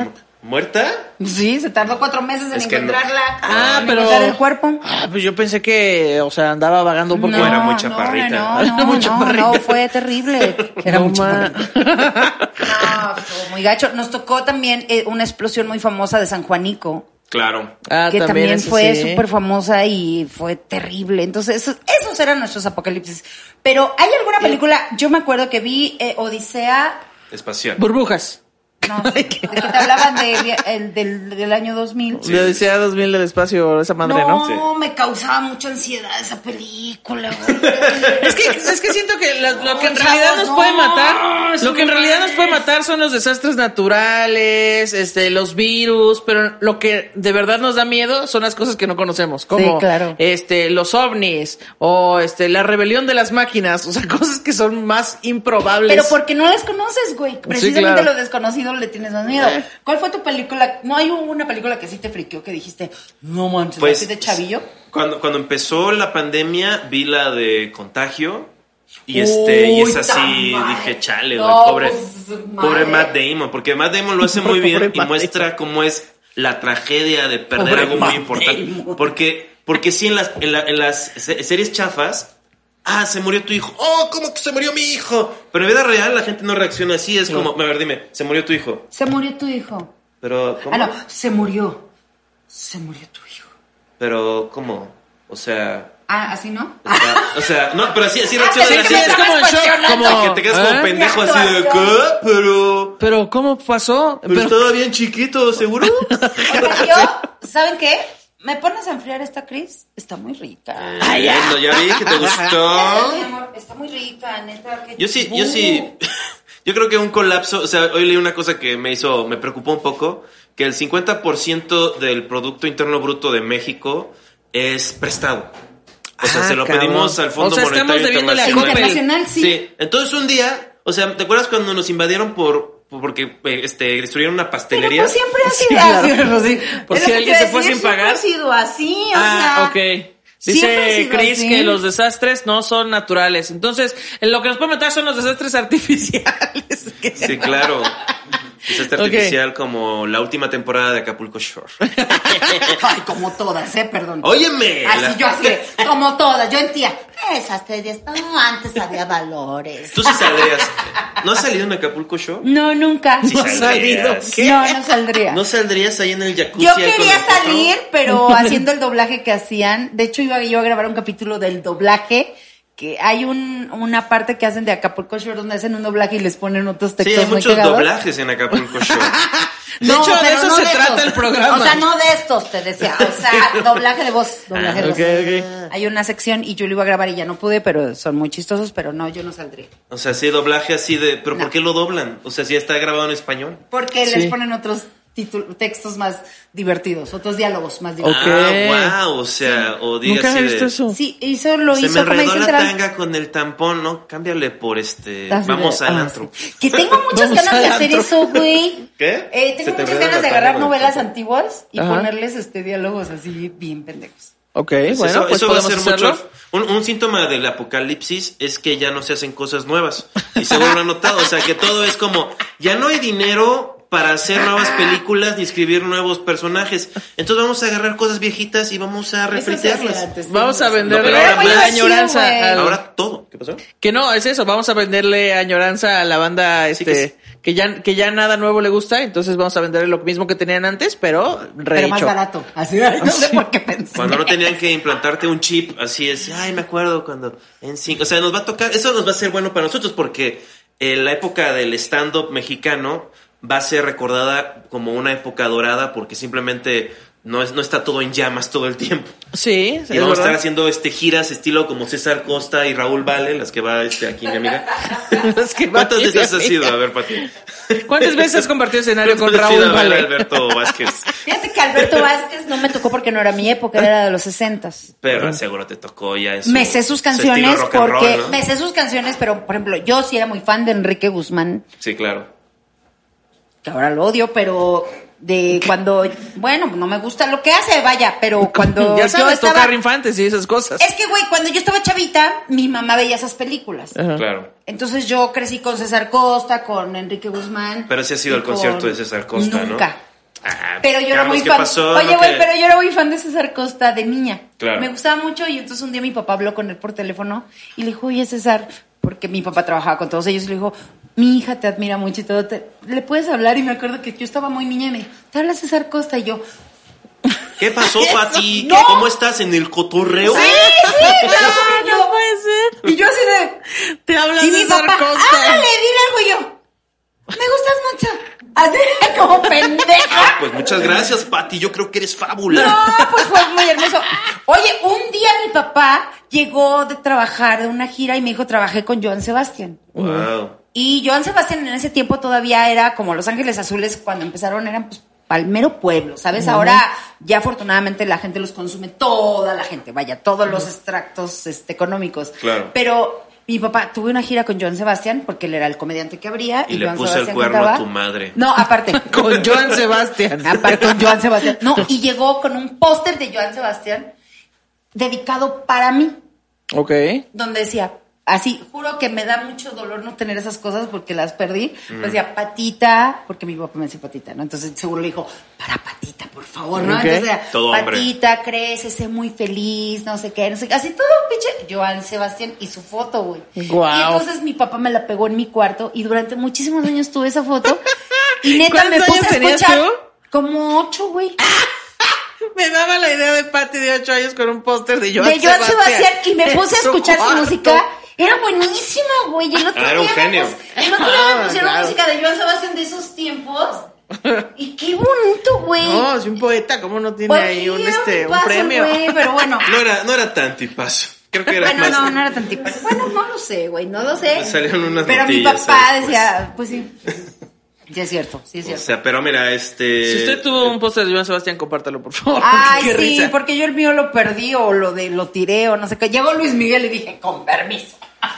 ¿Muerta? Sí, se tardó cuatro meses en Es que no. encontrarla. Ah, en pero- encontrar el cuerpo. Ah, pues yo pensé que, o sea, andaba vagando un poco. era muy chaparrita. No, Era no, muy no, chaparrita. no, fue terrible. Era No, muy ma- chaparrita. No, estuvo muy gacho. Nos tocó también eh, una explosión muy famosa de San Juanico, Claro. Ah, que también, eso fue sí. súper famosa y fue terrible. Entonces, esos, esos eran nuestros apocalipsis. Pero, ¿hay alguna película? Yo me acuerdo que vi eh, Odisea. Espacial. Burbujas. No, de que te hablaban de, el, del, del año dos mil. Le decía dos mil del espacio, esa madre, ¿no? No, me causaba mucha ansiedad esa película, güey. Es que, es que siento que la- lo que en No, realidad chavos, nos no, puede matar, eso lo que en no realidad nos es. puede matar son los desastres naturales, este, los virus, pero lo que de verdad nos da miedo son las cosas que no conocemos, como Sí, claro. este, los ovnis o este, la rebelión de las máquinas, o sea, cosas que son más improbables. Pero porque no las conoces, güey. Precisamente claro. lo desconocido le tienes más miedo. Eh. ¿Cuál fue tu película? ¿No hay una película que sí te friqueó que dijiste, no manches, Pues, así de chavillo? Cuando, cuando empezó la pandemia, vi la de Contagio. Y este, y Uy, es así, ta madre. dije, chale, No, güey, pobre, pues, pobre madre. Matt Damon, porque Matt Damon lo hace muy Pobre bien y Matt muestra cómo es la tragedia de perder Pobre algo Matt muy importante. Damon. Porque, porque sí, en las, en, la- en las se- series chafas, ah, se murió tu hijo, oh, ¿cómo que se murió mi hijo? Pero en vida real la gente no reacciona así, es como, a ver, dime, se murió tu hijo. Se murió tu hijo. Pero, ¿cómo? Ah, no, se murió. Se murió tu hijo. Pero, ¿cómo? O sea, Ah, ¿así no? o sea, o sea, no, pero así, así Ah, reacciona pensé la que Sí, me es gente. como en shock, cuestionando. como, Que te quedas como ¿eh? pendejo Mi así de, ¿qué? actuación. Pero... Pero ¿cómo pasó? Pero Pero- estaba bien chiquito, ¿seguro? Oiga, yo, ¿saben qué? ¿Me pones a enfriar esta Cris? Está muy rica. Ay, ya. No, ya vi que te Mi gustó. amor, está muy rica, neta. que- Yo sí, yo sí. Yo creo que un colapso, o sea, hoy leí una cosa que me hizo, me preocupó un poco, que el cincuenta por ciento del Producto Interno Bruto de México es prestado. O sea, Ah, se lo cabrón. pedimos al Fondo O sea, estamos Monetario debiéndole a Internacional. Coppel. Internacional, sí. Sí, entonces un día, o sea, ¿te acuerdas cuando nos invadieron por porque eh, este destruyeron una Pero pastelería? pues siempre ha Sí, sido claro. así, Rosy. Por Es si lo que alguien te se fue decía, sin siempre pagar. ha sido así, o Ah, sea. ok. siempre ha Dice sido Chris así. que los desastres no son naturales. Entonces, lo que nos puede matar son los desastres artificiales. Sí, claro. Desastre Ok. artificial como la última temporada de Acapulco Shore. Ay, como todas, eh, perdón. Óyeme. Así la- yo así, de, como todas, yo entía, esas teorías, no, antes había valores. Tú sí saldrías. ¿No has salido en Acapulco Shore? No, nunca. Sí No ha saldrías. salido. ¿Qué? No, no saldría. ¿No saldrías ahí en el jacuzzi? Yo ahí con quería el potro? salir, pero haciendo el doblaje que hacían. De hecho, iba yo a grabar un capítulo del doblaje. Que hay un, una parte que hacen de Acapulco Shore donde hacen un doblaje y les ponen otros Sí, textos hay muy muchos cagados. doblajes en Acapulco Shore. De hecho, de pero eso no se de trata estos. el programa. O sea, no de estos, te decía. O sea, doblaje de voz. Doblaje de Ah, voz. ok, ok. Hay una sección y yo lo iba a grabar y ya no pude, pero son muy chistosos, pero no, yo no saldría. O sea, sí, doblaje así de... ¿Pero No. por qué lo doblan? O sea, si ya está grabado en español. Porque Sí. les ponen otros títulos, textos más divertidos, otros diálogos más Ok. divertidos. Ah, wow. O sea, o diga Nunca así había visto de... eso. Sí, hizo, lo Se me hizo como enredó dice la Central. tanga con el tampón, ¿no? Cámbiale por este... Así de- Vamos al ah, antro. sí. Que tengo muchas Vamos ganas de al hacer antro. eso, güey. ¿Qué? Eh, Se tengo te muchas enreda ganas la de tanga agarrar con el novelas tampón. antiguas y Ajá. ponerles este diálogos así bien pendejos. Ok, Pues bueno, eso, pues eso va a podemos ser hacerlo. mucho. Un, un síntoma del apocalipsis es que ya no se hacen cosas nuevas. Y seguro lo han notado. O sea, que todo es como, ya no hay dinero para hacer nuevas películas ni escribir nuevos personajes. Entonces vamos a agarrar cosas viejitas y vamos a refritearlas. Vamos a No, venderle pero ahora la muy añoranza. vacío, güey. al- Ahora todo. ¿Qué pasó? Que no, es eso, vamos a venderle añoranza a la banda Sí, este que que, ya que ya nada nuevo le gusta, entonces vamos a venderle lo mismo que tenían antes, pero rehecho. Pero más barato. Así, ay, no sé por qué pensé. Cuando no tenían que implantarte un chip, así es, ay, me acuerdo cuando en cinco, o sea, nos va a tocar, eso nos va a ser bueno para nosotros porque eh, la época del stand-up mexicano va a ser recordada como una época dorada porque simplemente no es no está todo en llamas todo el tiempo. Sí, Y es vamos a estar verdad. haciendo este giras estilo como César Costa y Raúl Vale, las que va este aquí mi amiga. Es que ¿Cuántas va- de estas has sido? A ver, Pati. ¿Cuántas veces has compartido escenario con ¿Cuántas has ido Raúl a ver a Vale? Alberto Vázquez? Fíjate que Alberto Vázquez no me tocó porque no era mi época, era de los sesentas. Pero seguro te tocó ya en su, Me sé sus su estilo canciones rock and roll, porque ¿no? me sé sus canciones, pero por ejemplo, yo sí era muy fan de Enrique Guzmán, Sí, claro. que ahora lo odio, pero de cuando, bueno, no me gusta lo que hace, vaya, pero cuando Ya yo sabes, estaba, tocar infantes y esas cosas. es que güey, cuando yo estaba chavita, mi mamá veía esas películas. Ajá. Claro. Entonces yo crecí con César Costa, con Enrique Guzmán. Pero sí has ido y al concierto con- de César Costa, ¿no? Nunca. Ah, Pero yo era Carlos, muy ¿qué fan. pasó? Oye, ¿No güey, que- pero yo era muy fan de César Costa de niña. Claro. Me gustaba mucho y entonces un día mi papá habló con él por teléfono y le dijo, oye, César, porque mi papá trabajaba con todos ellos, y le dijo, mi hija te admira mucho y todo, te- ¿le puedes hablar? Y me acuerdo que yo estaba muy niña y me dijo, ¿te habla César Costa? Y yo, ¿Qué pasó, Pati? No. ¿Qué- ¿Cómo estás en el cotorreo? sí, sí, Ah, yo- no puede ser. Y yo así de... Te hablas Y mi César papá, Costa. háblale, dile algo y yo. Me gustas mucho. Así como pendeja. Ah, pues muchas gracias, Pati. Yo creo que eres fábula. No, pues fue muy hermoso. Oye, un día mi papá llegó de trabajar de una gira y me dijo, trabajé con Joan Sebastián. Wow. Y Joan Sebastián en ese tiempo todavía era como Los Ángeles Azules, cuando empezaron eran pues palmero pueblo, ¿sabes? Ahora ya afortunadamente la gente los consume, toda la gente, vaya, todos los extractos este, económicos. Claro. Pero mi papá, tuve una gira con Joan Sebastián porque él era el comediante que abría. Y Y, le Joan puse el Sebastián cuerno cantaba. a tu madre. No, aparte. Con Joan Sebastián. Aparte con Joan Sebastián. No, y llegó con un póster de Joan Sebastián dedicado para mí, Ok. donde decía, así, juro que me da mucho dolor no tener esas cosas porque las perdí. Pues decía, Patita, porque mi papá me decía Patita, ¿no? Entonces seguro le dijo, para Patita, por favor, ¿no? Ok. Entonces era, Todo hombre. Patita, crece, sé muy feliz, no sé qué, no sé qué. Así todo, pinche, Joan Sebastián y su foto, güey. Guau. Y entonces mi papá me la pegó en mi cuarto y durante muchísimos años tuve esa foto. Y neta ¿Cuántos me puse años a tenías escuchar tú? como ocho, güey. Me daba la idea de Patty de ocho años con un póster de Joan de Joan Sebastián. Sebastián y me en puse a su escuchar su cuarto. música. Era buenísima, güey. Y el otro Ah, era un día me genio. pus- el otro día Ah, me pusieron claro. música de Joan Sebastián de esos tiempos. Y qué bonito, güey. No, es un poeta, ¿cómo no tiene Pues ahí sí, un, era este, un tipazo, premio? güey, pero bueno. No era, no era tan tipazo. Creo que era Bueno, más. no, no era tan tipazo. Bueno, no lo sé, güey, no lo sé. Le salieron unas Pero mi notillas, papá ¿sabes? decía, pues sí. Sí es cierto, sí es O cierto. sea, pero mira, este. Si usted tuvo un póster de Joan Sebastián, compártalo, por favor. Ay, Qué sí, risa. porque yo el mío lo perdí o lo de lo tiré o no sé qué. Llegó Luis Miguel y dije, con permiso.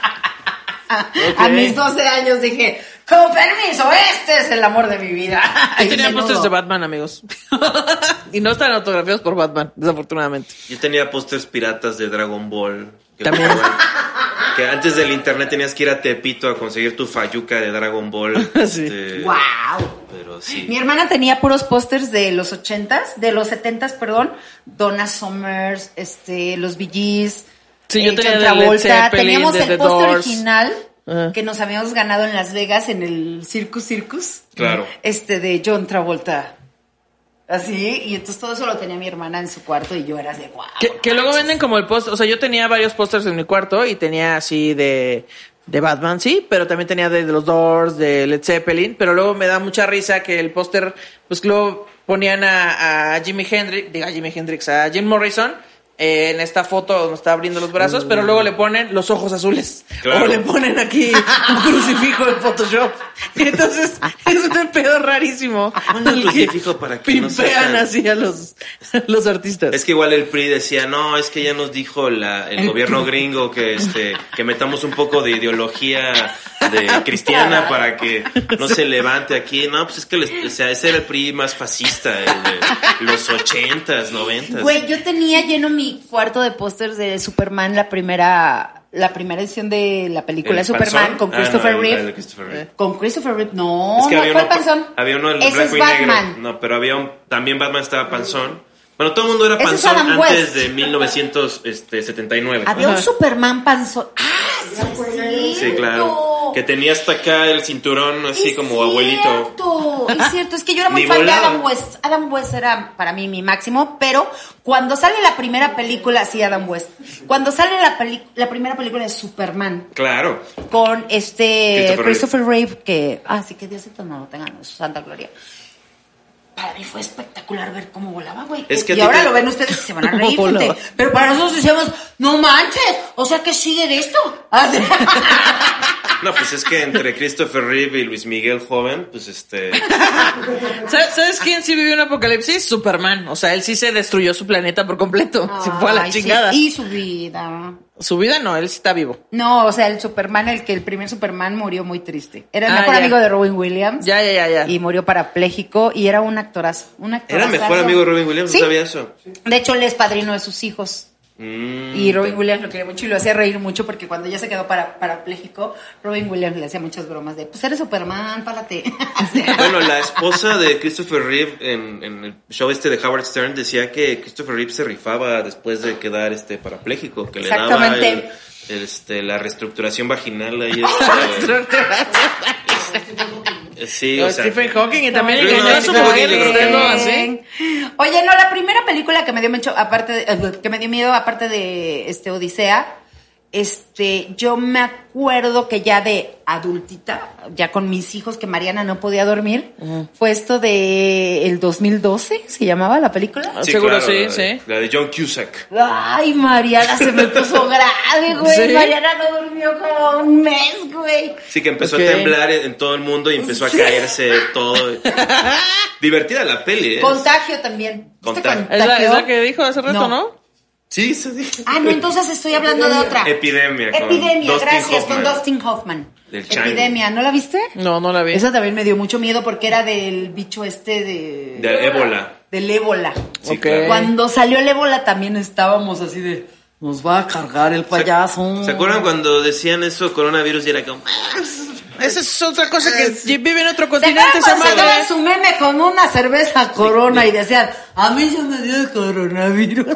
A mis doce años dije, con permiso, este es el amor de mi vida. Yo tenía Y pósters menudo. de Batman, amigos. Y no están autografiados por Batman, desafortunadamente. Yo tenía pósters piratas de Dragon Ball. Que También. jugaban. Que antes del internet tenías que ir a Tepito a conseguir tu fayuca de Dragon Ball. Sí. Este, ¡Wow! Pero sí. Mi hermana tenía puros pósters de los ochentas, de los setentas, perdón. Donna Summers, este, los Bee Gees. Sí, yo eh, tenía John de Led Travolta. Zeppelin, Teníamos de el The póster Doors. original Ajá. que nos habíamos ganado en Las Vegas en el Circus Circus. Claro. Este, de John Travolta. Así, y entonces todo eso lo tenía mi hermana en su cuarto y yo era de wow. Que, que luego venden como el póster. O sea, yo tenía varios pósters en mi cuarto y tenía así de, de Batman, sí, pero también tenía de, de los Doors, de Led Zeppelin. Pero luego me da mucha risa que el póster, pues luego ponían a, a Jimi Hendrix, diga Jimi Hendrix, a Jim Morrison. Eh, en esta foto donde está abriendo los brazos, pero luego le ponen los ojos azules. Claro. O le ponen aquí un crucifijo en Photoshop. Entonces, es un pedo rarísimo. Ponle un El que crucifijo para que no sea pimpean tan- así a los, los artistas. Es que igual el P R I decía, no, es que ya nos dijo la, el gobierno gringo que este que metamos un poco de ideología de cristiana para que no se levante aquí. No, pues es que les- o sea, ese era el P R I más fascista, el de los ochentas, noventas. Güey, yo tenía lleno mi cuarto de pósters de Superman, la primera, la primera edición de la película ¿El Superman panzón? con Ah, Christopher no, el- Reeve. el de Christopher Reeve. Con Christopher Reeve, no, Es que no, había ¿cuál uno, panzón? había uno en Ese blanco es y Batman. negro. No, pero había un, también Batman estaba panzón. Bueno, todo el mundo era Ese es panzón Adam antes West. de mil novecientos setenta y nueve. Había un Ajá. Superman panzón. Ah, sí, es Sí, claro. cierto. Que tenía hasta acá el cinturón así Es como abuelito. Cierto, es cierto, es que yo era muy Ni fan volaba. de Adam West. Adam West era para mí mi máximo, pero cuando sale la primera película, sí, Adam West. Cuando sale la, peli- la primera película de Superman Claro. con este Christopher Christopher, Reeve, que, ah, sí, que Diosito no lo tengan en su santa gloria. Para mí fue espectacular ver cómo volaba, güey. Es que a y ti ahora te- lo ven ustedes y se van a reír, ¿Cómo gente. volaba? Pero para nosotros decíamos, no manches, o sea, ¿qué sigue de esto? Así. No, pues es que entre Christopher Reeve y Luis Miguel joven, pues este... ¿Sabes, ¿Sabes quién sí vivió un apocalipsis? Superman. O sea, él sí se destruyó su planeta por completo. se fue a la Ay, sí, chingada. y su vida. Su vida no, él sí está vivo. No, o sea, el Superman, el que el primer Superman murió muy triste. Era el Ah, mejor ya. amigo de Robin Williams. Ya, ya, ya, ya. Y murió parapléjico y era un actorazo. Un Era actorazo. mejor amigo de Robin Williams, Sí. ¿no sabía eso? De hecho, él es padrino de sus hijos. Mm, Y Robin Williams lo quería mucho y lo hacía reír mucho porque cuando ya se quedó para, parapléjico, Robin Williams le hacía muchas bromas de, pues eres Superman, pálate. Bueno, la, esposa de Christopher Reeve en, en el show este de Howard Stern decía que Christopher Reeve se rifaba después de quedar este parapléjico, que le daba Exactamente. el, el, este, la reestructuración vaginal ahí. Este, sí, o sea, Stephen Hawking y también Creo engañó que a su no, mujer creo que diciendo no. así. Oye, no, la primera película que me dio mucho, aparte de- eh, que me dio miedo, aparte de este Odisea, este, yo me acuerdo que ya de adultita, ya con mis hijos, que Mariana no podía dormir, fue esto de el dos mil doce, ¿se llamaba la película? sí, Seguro claro, sí, la de- sí. La de John Cusack. Ay, Mariana se me puso grave, güey. ¿Sí? Mariana no durmió como un mes, güey. Sí, que empezó Ok. a temblar en, en todo el mundo y empezó a caerse todo. Divertida la peli, ¿eh? Contagio también. ¿Viste Contagio. Es la, es Contagio? la que dijo hace rato, No. ¿no? Sí, sí. Ah, no, entonces estoy hablando de otra. Epidemia. con Epidemia, Dustin gracias, Hoffman. con Dustin Hoffman. Del chango. Epidemia, ¿no la viste? No, no la vi. Esa también me dio mucho miedo porque era del bicho este de... De ébola. Del ébola. Sí, Ok. claro. Cuando salió el ébola también estábamos así de... Nos va a cargar el payaso. ¿Se acuerdan cuando decían eso, coronavirus, y era como... Esa es otra cosa que vive en otro ¿Se continente, acuerdan esa cuando sacaban madre. su meme con una cerveza Corona y decían, a mí ya me dio el coronavirus?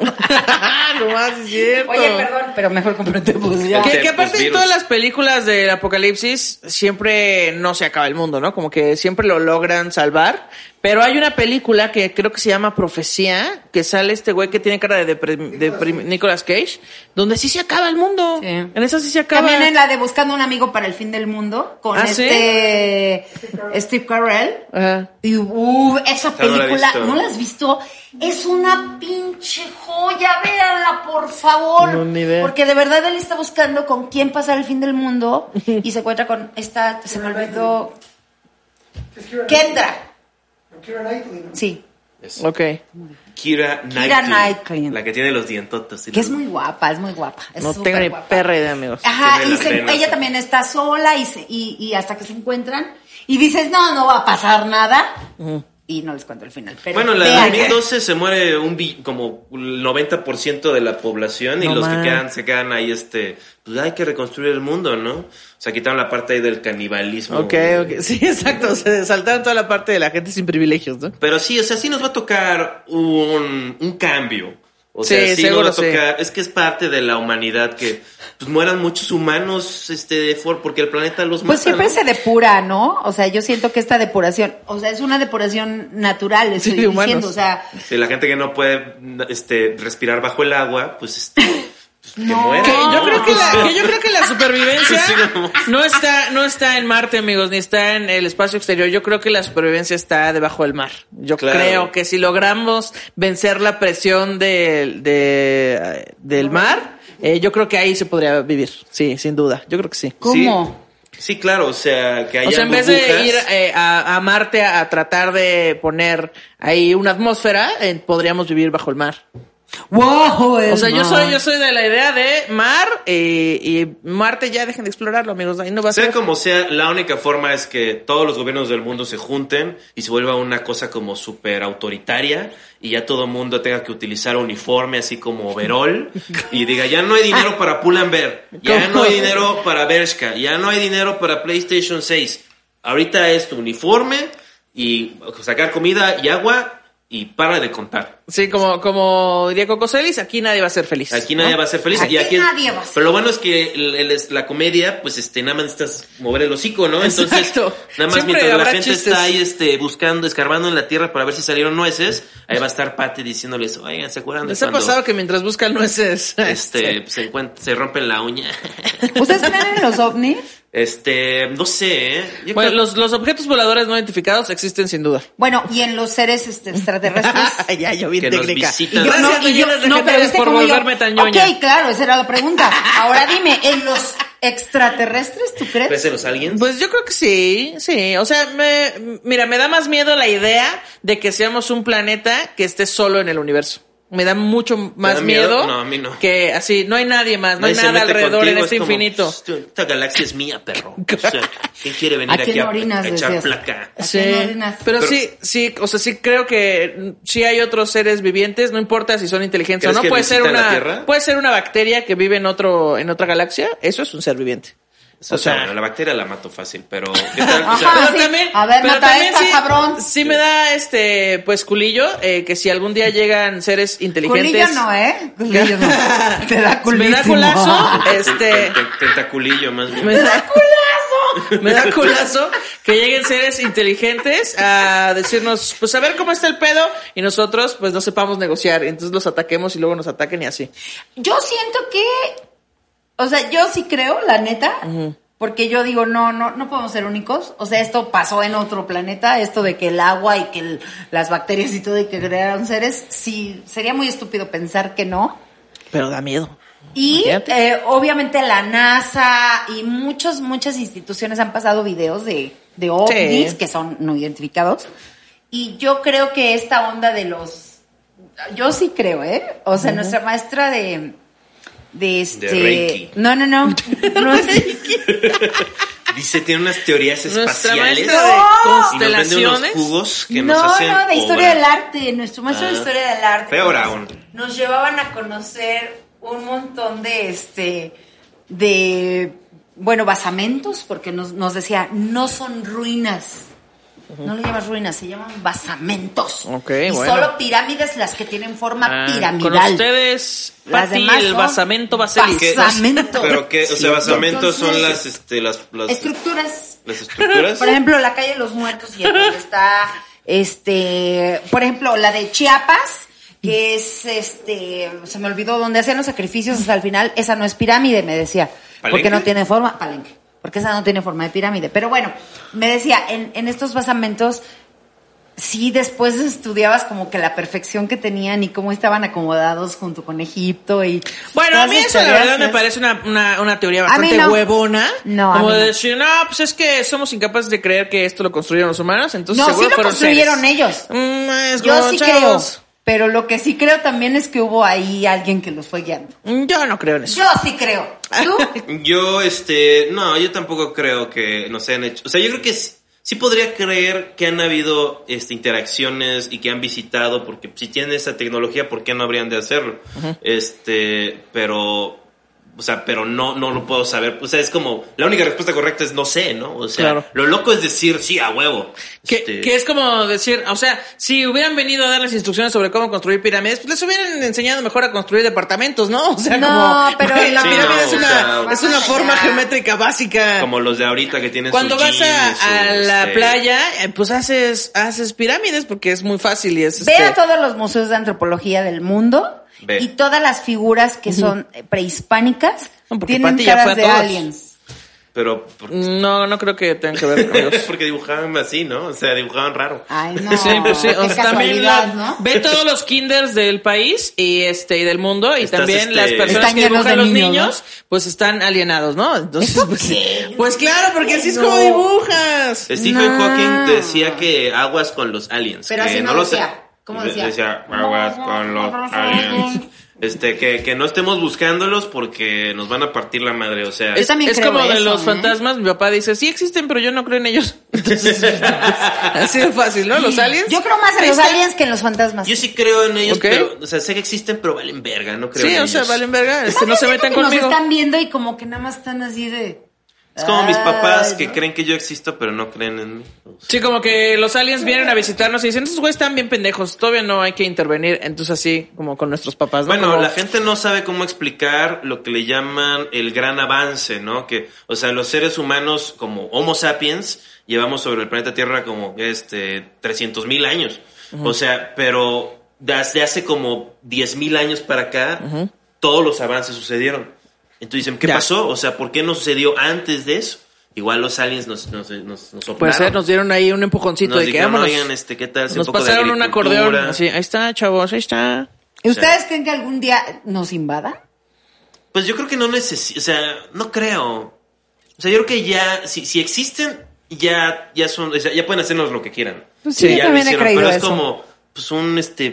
No más, es cierto. Oye, perdón, pero mejor completemos ya. Que, Este, que aparte pues, en virus. todas las películas del apocalipsis siempre no se acaba el mundo, ¿no? Como que siempre lo logran salvar. Pero hay una película que creo que se llama Profecía, que sale este güey que tiene cara de, depre- de prim- Nicolas Cage, donde sí se acaba el mundo. Sí. En esa sí se acaba. También en la de Buscando un amigo para el fin del mundo, con ¿Ah, sí? este Steve Carell. Ajá. Y uh, esa Ah, no la he película, visto. ¿no la has visto? Es una pinche joya, véanla por favor. No, ni idea. Porque de verdad él está buscando con quién pasar el fin del mundo y se encuentra con esta, se me olvidó, Es Keira Kendra. Keira Knightley, ¿no? Sí, Ok. Kira Knightley. Kira Knightley. La que tiene los dientotos. y que es los- muy guapa, es muy guapa. Es No súper tengo ni guapa. perra idea, amigos. Ajá, Tiene y las se- venas. ella también está sola y, se- y, y hasta que se encuentran y dices, no, no va a pasar nada. Y no les cuento el final. Pero Bueno, la de vean. dos mil doce se muere un bi- como el noventa por ciento de la población y No los man. que quedan se quedan ahí, este, pues hay que reconstruir el mundo, ¿no? O sea, quitaron la parte ahí del canibalismo. Ok, ok. Sí, exacto. Se saltaron toda la parte de la gente sin privilegios, ¿no? Pero sí, o sea, sí nos va a tocar un, un cambio. O sea, Sí, sí, seguro nos va a sí. tocar. Es que es parte de la humanidad que pues mueran muchos humanos, este, de for- porque el planeta los Pues mata, siempre ¿no? se depura, ¿no? O sea, yo siento que esta depuración, o sea, es una depuración natural, estoy Sí, de humanos. diciendo, o sea, Sí, la gente que no puede, este, respirar bajo el agua, pues, este, pues, que No. muera. Que yo creo que la, ¿no? que yo creo que la supervivencia Sí, como- no está, no está en Marte, amigos, ni está en el espacio exterior. Yo creo que la supervivencia está debajo del mar. Yo Claro. creo que si logramos vencer la presión de, de- del mar, eh, yo creo que ahí se podría vivir. Sí, sin duda. Yo creo que sí. ¿cómo? Sí, sí, claro, o sea, que haya O sea, en vez de burbujas. ir eh, a, a Marte a, a tratar de poner ahí una atmósfera, eh, podríamos vivir bajo el mar. ¡Wow! O sea, yo soy, yo soy de la idea de mar eh, y Marte ya dejen de explorarlo, amigos. Ahí no va a Sea ser. como sea, la única forma es que todos los gobiernos del mundo se junten y se vuelva una cosa como súper autoritaria y ya todo el mundo tenga que utilizar uniforme así como overol y diga, ya no hay dinero para Pull&Bear, ya ¿Cómo? no hay dinero para Bershka, ya no hay dinero para PlayStation seis. Ahorita es tu uniforme y sacar comida y agua y para de contar. Sí, como, como diría Coco Celis, aquí nadie va a ser feliz. Aquí nadie ¿no? va a ser feliz. Aquí y aquí nadie va a ser Pero lo bueno es que el- el- la comedia, pues este, nada más necesitas mover el hocico, ¿no? Entonces, Exacto. nada más Siempre mientras la habrá gente chistes. está ahí este, buscando, escarbando en la tierra para ver si salieron nueces, ahí va a estar Patty diciéndoles, oigan, ¿se acuerdan de ¿Les ha cuando pasado que mientras buscan nueces este, se, encuent- se rompen la uña? ¿Ustedes creen en los ovnis? Este, no sé, ¿eh? Yo Bueno, creo- los, los objetos voladores no identificados existen sin duda. Bueno, y en los seres este, extraterrestres. ya, yo vi Que nos técnica. visitan. Y yo- Gracias, no, y yo- leyendas no, pero legendarias, viste por cómo yo- volverme tan ñoña. Ok, claro, esa era la pregunta. Ahora dime, ¿en los extraterrestres tú crees? ¿crees en los aliens? Pues yo creo que sí, sí. O sea, me, mira, me da más miedo la idea de que seamos un planeta que esté solo en el universo. Me da mucho más da miedo? miedo, No, a mí no. que así, no hay nadie más, no Nadie hay se nada mete alrededor contigo, en este es como, infinito. "Esto- esta galaxia es mía, perro. O sea, ¿quién quiere venir ¿A aquí quién a, orinas, a echar decías? placa? ¿A Sí, quién orinas? pero, Pero- sí, sí, o sea, sí creo que sí hay otros seres vivientes, no importa si son inteligentes o ¿Crees no, que puede ser visitan la una, Tierra? puede ser una bacteria que vive en otro, en otra galaxia, eso es un ser viviente. O, O sea, sea, bueno, la bacteria la mato fácil, pero ¿qué tal? O sea, Ajá. Pero sí. también, A ver, pero mata también esta, sí, cabrón. sí me da este, pues culillo, eh, que si algún día llegan seres inteligentes. Culillo no, ¿eh? Culillo no. Te da Me culísimo. da culazo, este, te- te- tentaculillo más bien. me da culazo, me da culazo que lleguen seres inteligentes a decirnos, pues a ver cómo está el pedo y nosotros pues no sepamos negociar, entonces los ataquemos y luego nos ataquen y así. Yo siento que, o sea, yo sí creo, la neta, porque yo digo, no, no, no podemos ser únicos. O sea, esto pasó en otro planeta, esto de que el agua y que el- las bacterias y todo y que crearon seres, sí, sería muy estúpido pensar que no. Pero da miedo. Y Imagínate. eh, obviamente la NASA y muchas, muchas instituciones han pasado videos de, de ovnis Sí. que son no identificados. Y yo creo que esta onda de los... Yo sí creo, ¿eh? O sea, nuestra maestra de... De este... De Reiki. No, no, no. No es... Dice, tiene unas teorías Nuestra espaciales. maestra de No. Y nos vende unos constelaciones. jugos que no, nos hacen no, de historia obra. del arte. Nuestro maestro de Ah. historia del arte. Peor nos- aún. Nos llevaban a conocer un montón de este de bueno, basamentos, porque nos, nos decía, no son ruinas. No le llamas ruinas, se llaman basamentos. Ok, y bueno. solo pirámides las que tienen forma Ah, piramidal. con ustedes, Las Pati, demás el son basamento Baselis. ¿Qué? basamento. Pero que, o Sí, sea, basamentos son entonces, las, este, las, las, estructuras. las estructuras. Por ejemplo, la calle de los Muertos y en donde está, este, por ejemplo, la de Chiapas, que es, este, se me olvidó, donde hacían los sacrificios hasta el final, esa no es pirámide, me decía, porque ¿Palenque? no tiene forma, Palenque, porque esa no tiene forma de pirámide. Pero bueno, me decía, en, en estos basamentos, sí, después estudiabas como que la perfección que tenían y cómo estaban acomodados junto con Egipto y... Bueno, a todas mí esas eso la teorías verdad me es- parece una, una, una teoría A mí bastante no. huevona. No, a Como mí de no. decir, no, pues es que somos incapaces de creer que esto lo construyeron los humanos, entonces No, seguro sí lo fueron construyeron seres. ellos. Mm, es Yo como, sí chavos, creo, pero lo que sí creo también es que hubo ahí alguien que los fue guiando. mm, Yo no creo en eso. Yo sí creo. ¿Tú? Yo, este, no, yo tampoco creo que nos hayan hecho. O sea, yo creo que sí, sí podría creer que han habido este, interacciones y que han visitado, porque si tienen esa tecnología, ¿por qué no habrían de hacerlo? Este, pero, o sea, pero no, no lo puedo saber. O sea, es como, la única respuesta correcta es no sé, ¿no? O sea, Claro. lo loco es decir sí a huevo. Que, Este, que es como decir, o sea, si hubieran venido a darles instrucciones sobre cómo construir pirámides, pues les hubieran enseñado mejor a construir departamentos, ¿no? O sea, No, como pero güey, la sí, pirámide no, es o una, sea, es una vamos forma allá. geométrica básica. Como los de ahorita que tienen Cuando su vas gym a, y su, a la este, playa, eh, pues haces, haces pirámides porque es muy fácil y es Ve este, a todos los museos de antropología del mundo Ve. y todas las figuras que son eh, prehispánicas No, porque tienen Pati ya fue caras a de todos. aliens. Pero, por- No, no creo que tenga que ver con ellos. porque dibujaban así, ¿no? O sea, dibujaban raro. Ay, no. Sí, pues sí, qué o sea, también casualidad, la- ¿no? ve todos los kinders del país y este y del mundo y Estás, también este, las personas Están que llenos dibujan de los niños, niños, pues están alienados, ¿no? Entonces, ¿Eso pues, qué? pues claro, porque así es No. como dibujas. Stephen No. Hawking decía que aguas con los aliens. Pero que así no lo decía. sé. ¿Cómo De- decía? aguas con los aliens. Este, que, que no estemos buscándolos porque nos van a partir la madre, o sea. Yo Es, también es creo como de eso, los ¿eh? fantasmas, mi papá dice, sí existen, pero yo no creo en ellos. Entonces, pues, así de fácil, ¿no? Los aliens. Yo creo más en Ahí los están. aliens que en los fantasmas. Yo sí creo en ellos, Ok. pero, o sea, sé que existen, pero valen verga, no creo Sí, en o sea, ellos. valen verga, este, no Más se bien metan siento que conmigo. Nos están viendo y como que nada más están así de... Es como mis papás Ay, que ¿no? creen que yo existo, pero no creen en mí. Sí, como que los aliens vienen a visitarnos y dicen, estos güeyes están bien pendejos, todavía no hay que intervenir. Entonces así, como con nuestros papás, ¿no? Bueno, Como- la gente no sabe cómo explicar lo que le llaman el gran avance, ¿no? Que, o sea, los seres humanos como Homo sapiens llevamos sobre el planeta Tierra como este trescientos mil años. O sea, pero desde hace como diez mil años para acá, todos los avances sucedieron. Entonces dicen, ¿qué Ya. pasó? O sea, ¿por qué no sucedió antes de eso? Igual los aliens nos, nos, nos, nos Puede soplaron. ser, nos dieron ahí un empujoncito Nos de que dijeron, vámonos. oigan, este, ¿qué tal? Si un Nos poco de pasaron un acordeón. agricultura. Así, ahí está, chavos, ahí está. ¿Y ustedes creen que algún día nos invadan? Pues yo creo que no necesito, o sea, no creo. O sea, yo creo que ya, si, si existen, ya, ya son, o sea, ya pueden hacernos lo que quieran. Pues sí, yo Ya lo también he hicieron, creído pero es eso. como, pues un, este,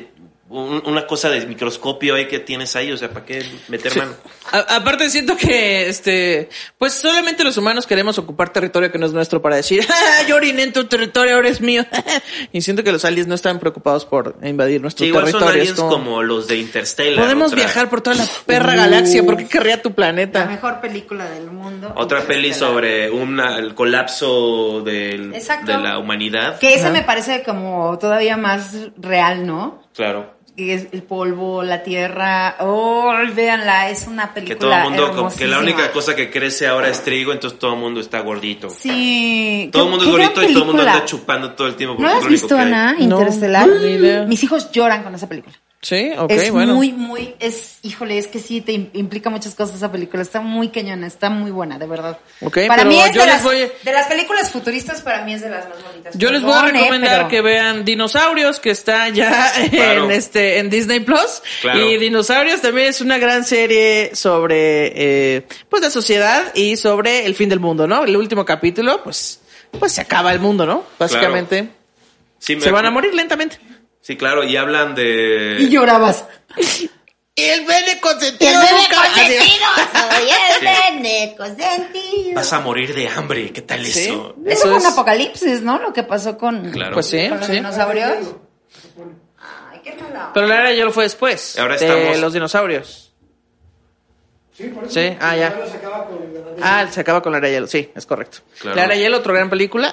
un- una cosa de microscopio ahí que tienes ahí, o sea, ¿para qué meter Sí. mano? A- aparte siento que este pues solamente los humanos queremos ocupar territorio que no es nuestro para decir ¡ah, yo oriné en tu territorio, ahora es mío! Y siento que los aliens no están preocupados por invadir nuestro Sí, igual son territorio. Es aliens como... los de Interstellar. podemos otra- viajar por toda la perra galaxia, ¿por qué querría tu La planeta? mejor película del mundo. Otra peli Interestelar. sobre una, el colapso del, Exacto. de la humanidad. Que ese me parece como todavía más real, ¿no? Claro. Que es el polvo, la tierra. Oh, véanla, es una Que película todo el mundo, como que la hermosísima. única cosa que crece ahora es trigo, entonces todo el mundo está gordito. Sí. Todo el qué- mundo es qué gran gordito y todo el mundo anda película. chupando todo el tiempo. ¿No porque la es has lo único visto, que hay. Ana? No. Interestelar. Ni idea. Mis hijos lloran con esa película. Sí, ok, es bueno. muy, muy, es, híjole, es que sí, te im- implica muchas cosas esa película. Está muy cañona, está muy buena, de verdad. Ok, para pero mí es yo de les las, voy- de las películas futuristas, para mí es de las más bonitas. Yo les voy a Perdón, eh, recomendar pero- que vean Dinosaurios, que está ya Claro. en este en Disney Plus. Claro. Y Dinosaurios también es una gran serie sobre eh, pues la sociedad y sobre el fin del mundo, ¿no? El último capítulo, pues, pues se acaba el mundo, ¿no? Básicamente. Sí, me- Se van a morir lentamente. Sí, claro, y hablan de... Y llorabas. Y el bebé El consentido bebé nunca- consentido, soy el bebé consentido. Vas a morir de hambre, ¿qué tal Sí. eso? Eso Eso fue un es- apocalipsis, ¿no? Lo que pasó con, Claro. Pues sí, con los sí. dinosaurios. Ay, qué mala. Pero la era de hielo fue después Ahora de estamos- los dinosaurios. Sí, por eso. Sí, ah, ya. Primero se acaba con el Ah, se acaba con la era de hielo, sí, es correcto. Claro. La era de hielo, otra gran película.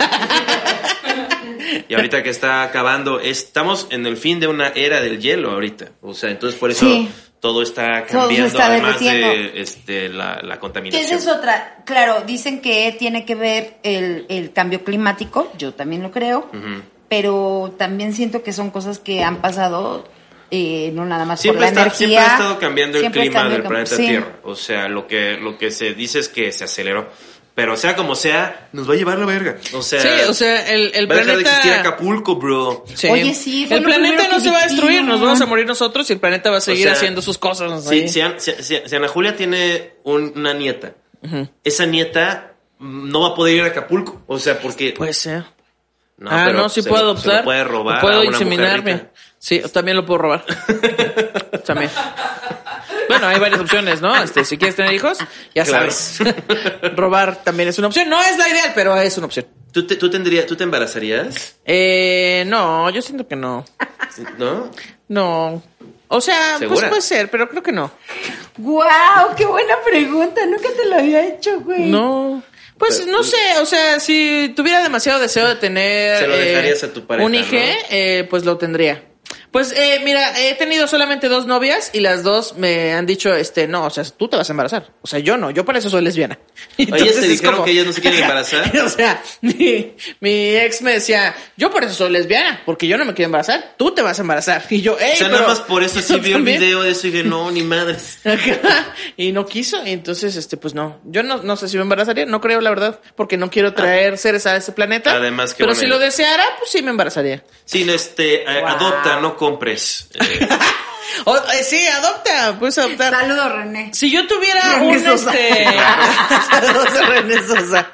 Y ahorita que está acabando, estamos en el fin de una era del hielo ahorita. O sea, entonces por eso Sí. todo está Todo se cambiando, está además derritiendo. de este, la, la Que contaminación. esa es otra. Claro, dicen que tiene que ver el, el cambio climático, yo también lo creo, Ujú. pero también siento que son cosas que han pasado, eh, no nada más Siempre, por la está- energía. siempre ha estado cambiando el Siempre clima cambia del el planeta cam- sí. Tierra. O sea, lo que, lo que se dice es que se aceleró. Pero sea como sea, nos va a llevar la verga. O sea, Sí, o sea, el, el va a dejar de existir planeta... Acapulco, bro. Sí. Oye, sí, fue el lo planeta primero no que se va a destruir, dijeron. nos vamos a morir nosotros y el planeta va a seguir sea, haciendo sus cosas. Si, ahí. si, An- si- si- si Ana Julia tiene un- una nieta, esa nieta mm, no va a poder ir a Acapulco. O sea, porque... Puede ser. no, ah, pero no, sí se puedo lo- se lo adoptar. puede robar o puedo a una mujer inseminarme. rica. Sí, también lo puedo robar. También. Bueno, hay varias opciones, ¿no? Este, si quieres tener hijos, ya Claro. sabes. Robar también es una opción. No es la ideal, pero es una opción. ¿Tú te, tú tendrías, ¿Tú te embarazarías? Eh, no, yo siento que no. ¿No? No. O sea, pues ¿Segura? puede ser, pero creo que no. ¡Guau! ¡Qué buena pregunta! Nunca te lo había hecho, güey. No. Pues Pero- no sé, o sea, si tuviera demasiado deseo de tener Se lo dejarías a tu pareja, un hijo, ¿no? eh, pues lo tendría. Pues eh, mira, he tenido solamente dos novias y las dos me han dicho, este, no, o sea, tú te vas a embarazar. O sea, yo no, yo para eso soy lesbiana. Ellas Entonces te es dijeron como- que ellas no se quieren embarazar. O sea, mi, mi ex me decía, yo por eso soy lesbiana, porque yo no me quiero embarazar, tú te vas a embarazar. Y yo, ey, O sea, pero nada más por eso sí yo vio el también. video de eso y dije, no, ni madres. Ajá. Y no quiso, y entonces, este, pues no. Yo no, no sé si me embarazaría, no creo, la verdad, porque no quiero traer seres a ese planeta. Además que Pero van si a- lo deseara, pues sí me embarazaría. Sí, no, este, eh, adopta, no compres. Eh, O, eh, sí, adopta, puedes adoptar. Saludos, René. Si yo tuviera René un, Sosa. este... Saludos a René Sosa.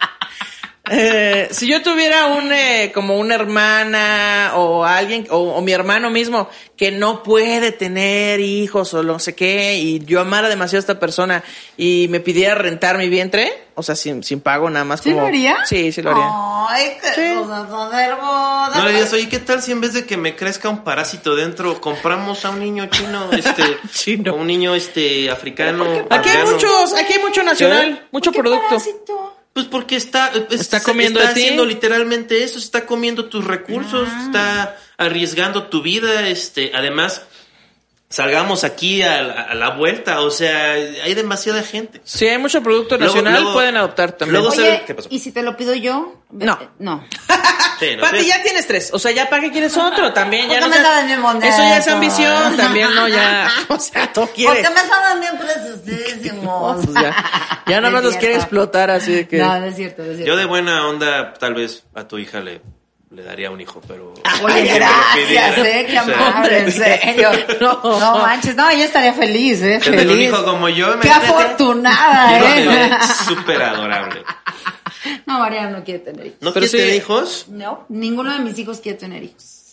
Eh, si yo tuviera un eh, como una hermana o alguien o, o mi hermano mismo que no puede tener hijos o no sé qué y yo amara demasiado a esta persona y me pidiera rentar mi vientre, o sea, sin, sin pago nada más ¿Sí como... lo haría? Sí, sí lo haría. Ay, qué Sí. cosas tan hermosas. no le digas, oye, ¿qué tal si en vez de que me crezca un parásito dentro, compramos a un niño chino, este, Chino. a un niño este africano? Aquí hay afgano? muchos, aquí hay mucho nacional, mucho ¿Qué producto. parásito? Pues porque está, es- Está comiendo está de ti. haciendo literalmente eso, está comiendo tus recursos, está arriesgando tu vida, este, además, salgamos aquí a, la- a la vuelta, o sea, hay demasiada gente. Si hay mucho producto Luego- nacional, luego- pueden adoptar también. luego- Oye, ¿Qué pasó? ¿y si te lo pido yo? No. Eh, No. Sí, ¿no? Pati, Sí. ya tienes tres. O sea, ya para qué quieres otro también. Ya ¿Por no qué me seas- sabes bien bonito? Eso ya es ambición también, ¿no? Ya. O sea, tú quieres. Porque me saben bien preciosísimos. Pues ya, ya nada No más es los quiere cierto. explotar así de que... No, no es cierto, no es cierto. Yo de buena onda, tal vez a tu hija le, le daría un hijo, pero... Oye, que me lo gracias, pidiera. eh, qué O sea, amable, en serio. No. No manches, no, yo estaría feliz, eh, que tenga un feliz. hijo como yo, Qué imagínate. afortunada, Híjole, eh. súper adorable. No, Mariana no quiere tener hijos. ¿No Pero quieres tener sí. hijos? No, ninguno de mis hijos quiere tener hijos.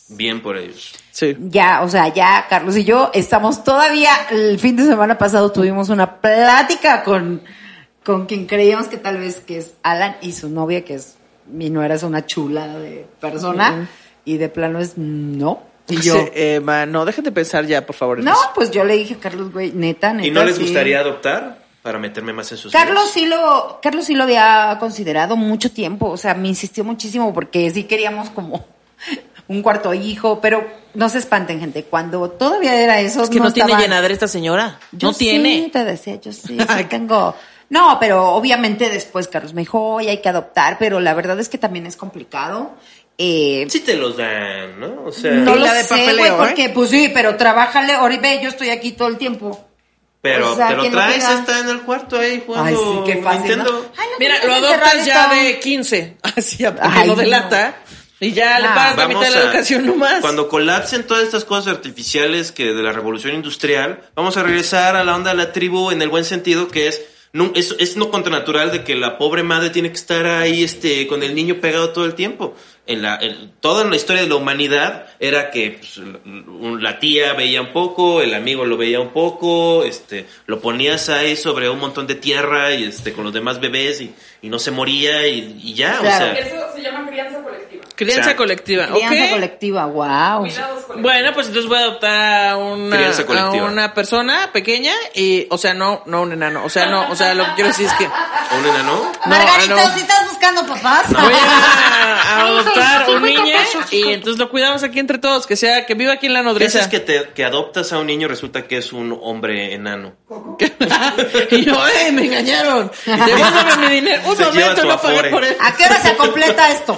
Bien por ellos. Sí. Ya, o sea, ya Carlos y yo estamos todavía, el fin de semana pasado tuvimos una plática con, con quien creíamos que tal vez que es Alan y su novia, que es mi nuera, es una chula de persona, uh-huh. y de plano es no. Y yo, sí, eh, ma, no, déjate pensar ya, por favor. No, eso. Pues yo le dije a Carlos, güey, neta, neta. ¿Y no les sí. gustaría adoptar? Para meterme más en sus Carlos vidas. sí lo Carlos sí lo había considerado mucho tiempo, o sea, me insistió muchísimo porque sí queríamos como un cuarto hijo, pero no se espanten, gente, cuando todavía era eso. Es que no, no tiene estaba... llenadera esta señora, yo no sí, tiene. Te decía, yo sí, sí tengo. No, pero obviamente después Carlos me dijo, oye, hay que adoptar, pero la verdad es que también es complicado. Eh, sí te los dan, ¿no? O sea, no lo la de sé, papeleo, güey, ¿eh? porque pues sí, pero trabájale, Oribe, yo estoy aquí todo el tiempo. Pero o sea, te lo traes, no está en el cuarto ahí jugando. Ay, sí, qué fácil, Nintendo. ¿no? Ay, no, mira, no lo adoptas ya de quince, así a porque lo delata. No. Y ya le pagas la mitad de la educación nomás. Cuando colapsen todas estas cosas artificiales que de la revolución industrial, vamos a regresar a la onda de la tribu en el buen sentido, que es no, es, es no contranatural de que la pobre madre tiene que estar ahí este con el niño pegado todo el tiempo. En la en, toda la historia de la humanidad era que pues, la tía veía un poco, el amigo lo veía un poco, este lo ponías ahí sobre un montón de tierra y este con los demás bebés y, y no se moría y, y ya, claro. O sea, eso se llama crianza colectiva. Crianza Exacto. colectiva. Crianza okay. colectiva, wow. Bueno, pues entonces voy a adoptar a una, a una persona pequeña y, o sea, no, no un enano, o sea, no, o sea, lo que quiero decir es que... ¿Un enano? No, Margarito, no. si estás buscando papás. Voy a, a adoptar un niño y entonces lo cuidamos aquí entre todos, que sea, que viva aquí en la ¿Qué nodriza. es que te que adoptas a un niño y resulta que es un hombre enano? Y yo, ¡eh, me engañaron! Devuélveme mi dinero. Un Se lleva momento, tu no pagué afore. por él. ¿A qué hora se completa esto?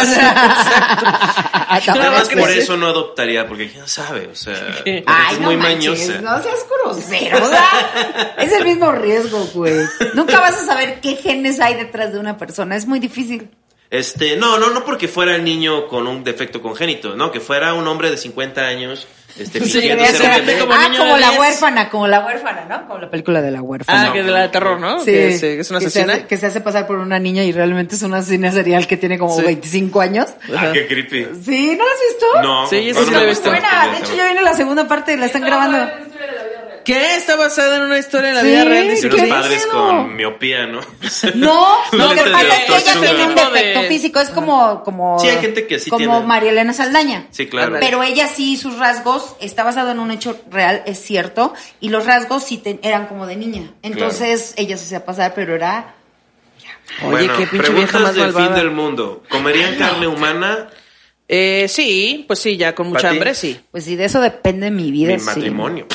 Nada más por sí. eso no adoptaría, porque quién sabe, o sea, porque Ay, es no muy manches, mañosa. no seas grosero, o sea, es el mismo riesgo, güey. Nunca vas a saber qué genes hay detrás de una persona, es muy difícil. Este, no, no, no porque fuera el niño con un defecto congénito, no, que fuera un hombre de cincuenta años, este, Sí, fingiendo quería ser un ser bebé. como ah, niño como de la diez. huérfana, como la huérfana, ¿no? Como la película de la huérfana. Ah, que es de la de terror, ¿no? Sí, Que, sí, que es una que se asesina. hace- que se hace pasar por una niña y realmente es una asesina serial que tiene como Sí. veinticinco años. Ah, qué creepy. Sí, ¿no la has visto? No, Sí, esa no, sí no la he me visto. gusta. Buena, de hecho ya viene la segunda parte, la están grabando. ¿Qué? Está basada en una historia en la Sí, vida real. Y Dice los ¿qué padres pedo? con miopía, ¿no? No, lo que lentes de pasa es que doctor ella Sugar. tiene un Tipo de- defecto físico, es como, como, Sí, hay gente que sí como tiene. María Elena Saldaña. Sí, claro. Pero ella sí, sus rasgos, está basado en un hecho real, es cierto, y los rasgos sí te- eran como de niña. Entonces ella se hacía pasar, pero era... Oye, Bueno, qué pinche preguntas vieja más del malvada. fin del mundo. ¿Comerían carne humana? Eh, sí, pues sí, ya con mucha ¿Pati? hambre, sí. Pues sí, de eso depende mi vida. Mi sí. matrimonio.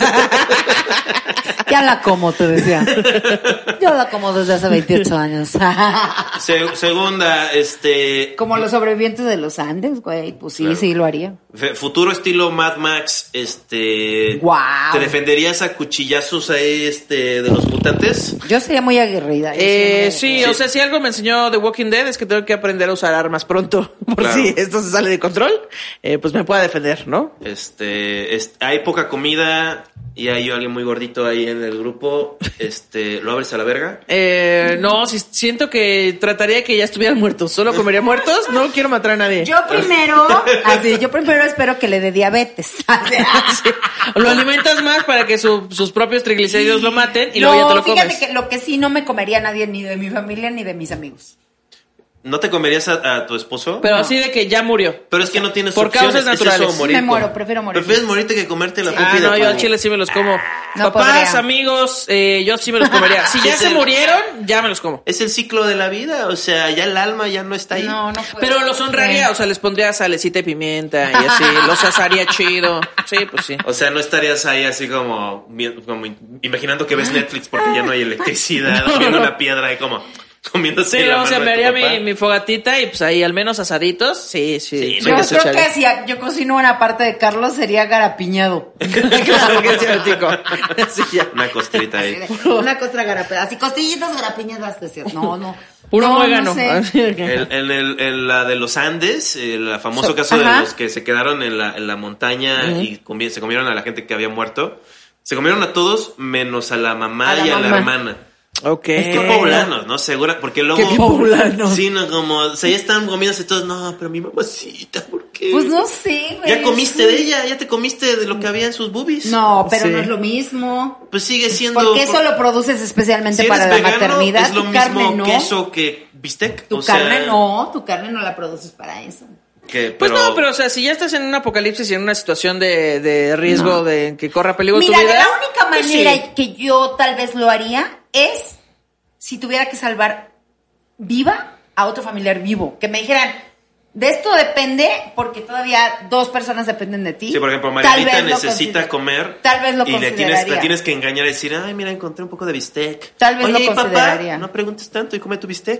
Ya la como, te decía. Yo la como desde hace veintiocho años. Se- segunda, este... Como los sobrevivientes de los Andes, güey. Pues sí, Claro. sí, lo haría. Fe- Futuro estilo Mad Max, este... Guau. ¿Te defenderías a cuchillazos ahí, este, de los mutantes? Yo sería muy aguerrida. yo Eh, sería muy sí, aguerrida. o sea, si algo me enseñó The Walking Dead es que tengo que aprender a usar armas pronto. Por Claro. si esto se sale de control, eh, pues me pueda defender, ¿no? Este, es- hay poca comida y hay alguien muy gordito ahí en el grupo, este, ¿lo abres a la verga? Eh, no, si, siento que trataría que ya estuvieran muertos. Solo comería muertos, no quiero matar a nadie. Yo primero, así, yo primero espero que le dé diabetes. O sea, Sí. Lo alimentas más para que su- sus propios triglicéridos lo maten y luego ya te lo fíjate comes. que lo que sí no me comería nadie, ni de mi familia ni de mis amigos. ¿No te comerías a, a tu esposo? Pero No. así de que ya murió. Pero es que no tienes Por opciones. causas ¿Es eso naturales. o morir Me con- muero, prefiero morir. Prefieres morirte que comerte la Ah, pupi de no, yo pavo. al chile sí me los como. no Papás, podría. amigos, eh, yo sí me los comería. Si ya Es se el- murieron, ya me los como. Es el ciclo de la vida, o sea, ya el alma ya no está ahí. No, no puedo. Pero los honraría, o sea, les pondría salecita y pimienta y así, los asaría chido. Sí, pues sí. O sea, no estarías ahí así como, vi- como imaginando que ves Netflix porque ya no hay electricidad, viendo una piedra y como comiéndose Sí, la no, o sea, mano me de tu haría papá. mi, mi fogatita y pues ahí al menos asaditos. Sí, sí. Sí, sí Yo no, les creo echaría. que si yo cocino una parte de Carlos sería garapiñado. Claro que sí, Tico. Sí, ya. Una costrita ahí. Una costra garapiñada. Así costillitas garapiñadas, decías. No, no. Puro no, muégano. no sé. Así de que- El- en, el, en la de los Andes, el famoso So- caso de ajá. los que se quedaron en la, en la montaña y comi- se comieron a la gente que había muerto. Se comieron a todos menos a la mamá A la y a la mamá. hermana. Ok. Qué poblanos, ¿no? Segura, porque luego... Qué poblanos. Sí, no, como... O sea, ya están comiéndose todos. No, pero mi mamacita, ¿por qué? ¿Qué? Pues no sé, güey. Ya comiste de ella, ya te comiste de lo que había en sus boobies. No, pero Sí. no es lo mismo. Pues sigue siendo... Porque eso lo produces especialmente si eres para la vegano, maternidad. es lo Tu mismo carne no. queso que bistec. Tu o sea, carne no, tu carne no la produces para eso. que- Pues no, pero o sea, si ya estás en un apocalipsis y en una situación de, de riesgo No. de que corra peligro Mira, tu vida. la única pues manera sí. que yo tal vez lo haría es si tuviera que salvar viva a otro familiar vivo. Que me dijeran, de esto depende porque todavía dos personas dependen de ti. Sí, por ejemplo, Tal Marianita vez lo necesita consider- comer. Tal vez lo y le tienes, consideraría. la tienes que engañar y decir, ay, mira, encontré un poco de bistec. Tal vez Oye, lo ¿y papá? consideraría. No preguntes tanto y come tu bistec.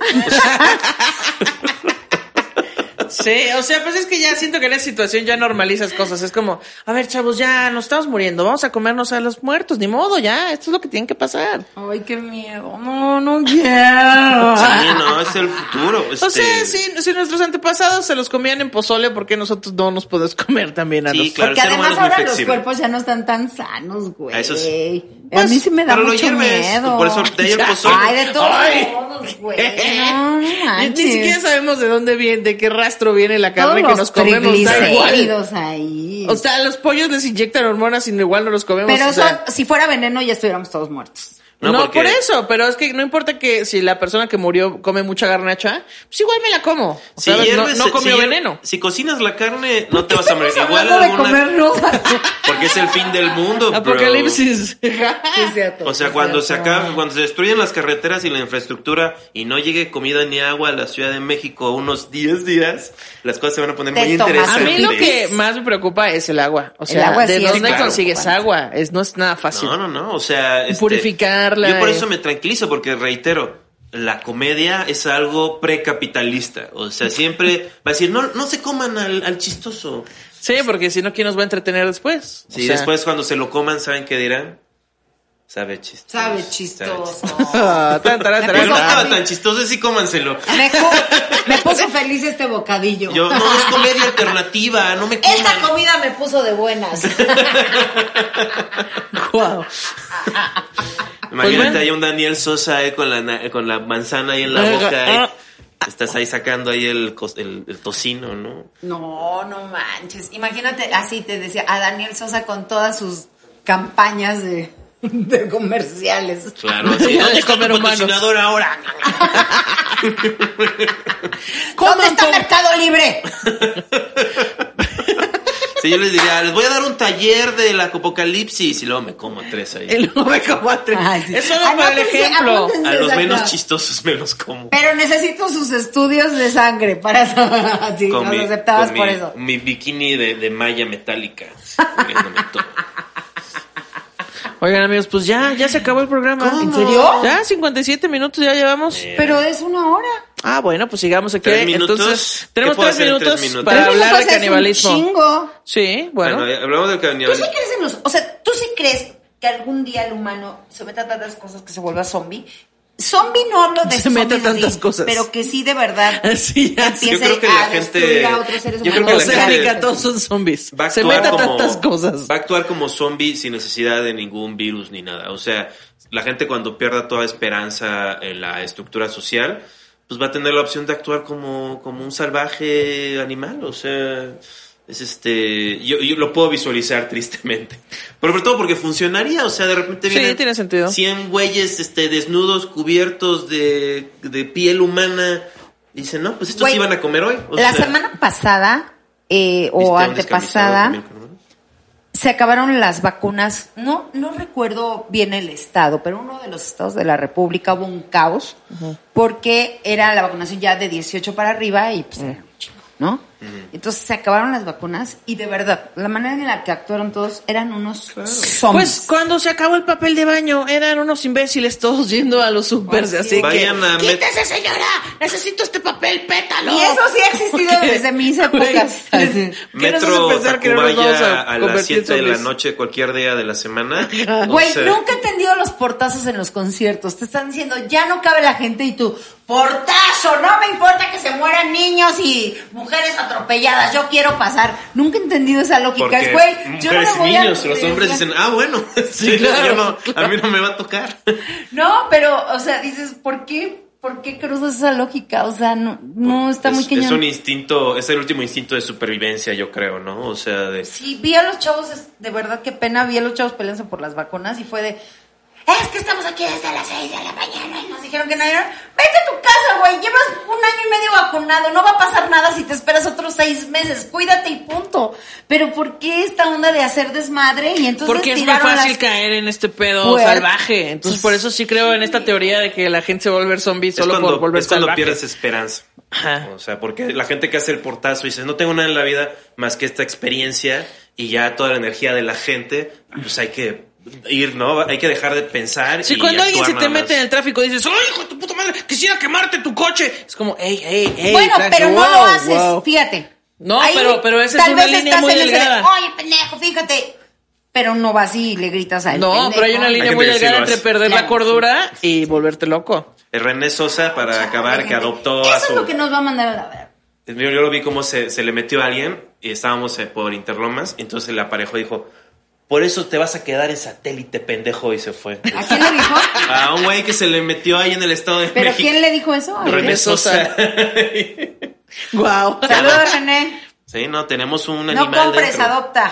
Sí, o sea, pues es que ya siento que en esa situación ya normalizas cosas. Es como, a ver, chavos, ya nos estamos muriendo, vamos a comernos a los muertos, ni modo, ya, esto es lo que tiene que pasar. Ay, qué miedo. No, no quiero. Sí, no, es el futuro. O este- sea, si, si nuestros antepasados se los comían en pozole, ¿por qué nosotros no nos podemos comer también a Sí, los... claro. Porque el ser humano además es muy ahora los flexible. cuerpos ya no están tan sanos, güey. Ah, eso sí. a Pues, mí sí me da pero lo mucho hierves, miedo. por eso de ahí el pozole. Ay, de todos Ay. modos, güey. No, no Ni, manches. ni siquiera sabemos de dónde viene, de qué rastro viene la Todos carne que los nos comemos, da igual. triglicéridos ahí. O sea, a los pollos les inyectan hormonas y igual no los comemos. Pero o sea, son- si fuera veneno ya estuviéramos todos muertos. No, No, porque- por eso, pero es que no importa que si la persona que murió come mucha garnacha, pues igual me la como. Si ¿Sabes? No, hierves- no comió si hier- veneno. Si cocinas la carne, no te vas a morir. Estamos Igual hablando de alguna- comernos. Porque es el fin del mundo, bro. Apocalipsis. Sí, es cierto, O sea, sí, cuando es se cierto. acabe, cuando se destruyen las carreteras y la infraestructura y no llegue comida ni agua a la Ciudad de México unos diez días, las cosas se van a poner Te muy tomas A interesantes. mí lo que más me preocupa es el agua. O sea, agua ¿de sí es dónde claro. consigues agua? Es, no es nada fácil. No, no, no, o sea... este, Purificarla Yo por y- eso me tranquilizo, porque reitero, la comedia es algo precapitalista. O sea, siempre va a decir, no, no se coman al, al chistoso. Sí, porque si no, ¿quién nos va a entretener después? O Sí, sea, después cuando se lo coman, ¿saben qué dirán? Sabe chistoso. Sabe chistoso. Ah, tan, taran, Me taran, Pues no puso- taran. estaba tan chistoso, sí cómanselo. Me, cu- me puso feliz este bocadillo. Yo, no, es comedia alternativa, no me coman. Esta comida me puso de buenas. Guau. Imagínate Pues bueno. ahí un Daniel Sosa eh, con, la, na- con la manzana ahí en la boca. eh. Estás ahí sacando ahí el, cos- el, el tocino, ¿no? No, no manches. Imagínate, así te decía, a Daniel Sosa con todas sus campañas de, de comerciales. Claro, así. De ¿Dónde está comer tu humanos. patrocinador ahora? ¿Dónde está Mercado Libre? Sí, yo les diría, les voy a dar un taller de la apocalipsis y luego me como tres ahí. El nueve coma tres. Ay, sí. Es solo para el Anótense, ejemplo. apúntense. A los Exacto. menos chistosos me los como. Pero necesito sus estudios de sangre para saber así, Con los mi, aceptabas con por mi- eso. mi bikini de, de malla metálica. Poniéndome todo. Oigan, amigos, pues ya, ya se acabó el programa. ¿En serio? Ya, cincuenta y siete minutos ya llevamos. Pero es una hora. Ah, bueno, pues sigamos aquí. ¿Tres minutos? Entonces, ¿Qué tenemos puedo tres hacer en minutos, tres minutos? para Tres hablar minutos de es un canibalismo. chingo. Sí, bueno. Bueno, ya hablamos del ¿Tú sí canibalismo. crees en los... O sea, ¿tú sí crees que algún día el humano se meta a tantas cosas que se vuelva zombie? Zombie no hablo de Se mete a zombies tantas así, cosas. pero que sí de verdad Sí, ya, empiece yo creo que la a gente- destruir a otros seres yo creo humanos. que O la sea, gente- ni que todos son zombies. Va a Se actuar mete a como- tantas cosas. Va a actuar como zombie sin necesidad de ningún virus ni nada. O sea, la gente cuando pierda toda esperanza en la estructura social, pues va a tener la opción de actuar como, como un salvaje animal. O sea, es este, yo, yo lo puedo visualizar tristemente. Pero sobre todo porque funcionaría. O sea, de repente Sí, vienen tiene sentido. cien güeyes este, desnudos, cubiertos de, de piel humana. Y dicen, no, pues estos Güey, iban a comer hoy. O La sea, semana pasada eh, ¿viste o a un descamisado antepasada comiendo con uno? se acabaron las vacunas. No, no recuerdo bien el estado, pero uno de los estados de la República hubo un caos porque era la vacunación ya de dieciocho para arriba y pues era un chingo, ¿no? Entonces se acabaron las vacunas y de verdad, la manera en la que actuaron todos eran unos zombies. Pues cuando se acabó el papel de baño, eran unos imbéciles todos yendo a los supers, Ay, así sí. Vayan que... a met- ¡Quítese, señora! ¡Necesito este papel, pétalo! Y eso sí ha existido Porque, desde mis güey, épocas. Así. ¿qué nos hace Metro pensar que no nos vamos Tacubaya a a, las convertir en siete de la zombies? noche cualquier día de la semana. Güey, O sea, nunca he entendido los portazos en los conciertos. Te están diciendo, ya no cabe la gente y tú, portazo, no me importa que se mueran niños y mujeres atropelladas, yo quiero pasar. Nunca he entendido esa lógica. porque Es, güey, yo no mujeres me voy y a- niños, los hombres dicen, ah, bueno, sí, claro, yo no, a mí no me va a tocar. No, pero, o sea, dices, ¿por qué? ¿por qué cruzas esa lógica? O sea, no, no está es, muy cañón. Es un instinto, es el último instinto de supervivencia, yo creo, ¿no? O sea, de... Sí, vi a los chavos, es- de verdad, qué pena, vi a los chavos peleándose por las vacunas y fue de, es que estamos aquí desde las seis de la mañana y nos dijeron que no era, vete a tu casa, güey, llevas un año y medio vacunado, no va a pasar nada si te esperas otros seis meses, cuídate y punto. Pero ¿por qué esta onda de hacer desmadre? Y entonces Porque es muy tiraron fácil las- caer en este pedo Puer- salvaje. Entonces, por eso sí creo en esta teoría de que la gente se va a volver zombie Es solo cuando, por volver es cuando salvaje. pierdes esperanza. Ajá. O sea, porque la gente que hace el portazo y dice, no tengo nada en la vida más que esta experiencia y ya toda la energía de la gente, pues hay que ir, ¿no? Hay que dejar de pensar. Sí, y cuando alguien se actuar te nada mete en más. el tráfico y dices, ¡ay, hijo de tu puta madre! ¡Quisiera quemarte tu coche! Es como, ¡ey, ey, ey! Bueno, tranqui, pero no wow, lo haces, wow. fíjate. No, Ahí pero- pero esa es tal una vez línea estás muy en ese de, delgada. oye, pendejo, fíjate. Pero no vas y le gritas a él. No, pero hay una línea Hay muy gente que sí delgada lo entre hace. perder Claro, la cordura y volverte loco. El René Sosa, para acabar, que adoptó Eso a es su... lo que nos va a mandar a la verga. Yo, yo lo vi como se, se le metió a alguien y estábamos eh, por Interlomas, y entonces el aparejo dijo, por eso te vas a quedar en satélite, pendejo, y se fue. ¿A quién le dijo? A un güey que se le metió ahí en el Estado de ¿Pero México. quién le dijo eso? A ver. René Sosa. Wow. Saludos, René. Sí, no, tenemos un No animal compres, dentro. adopta.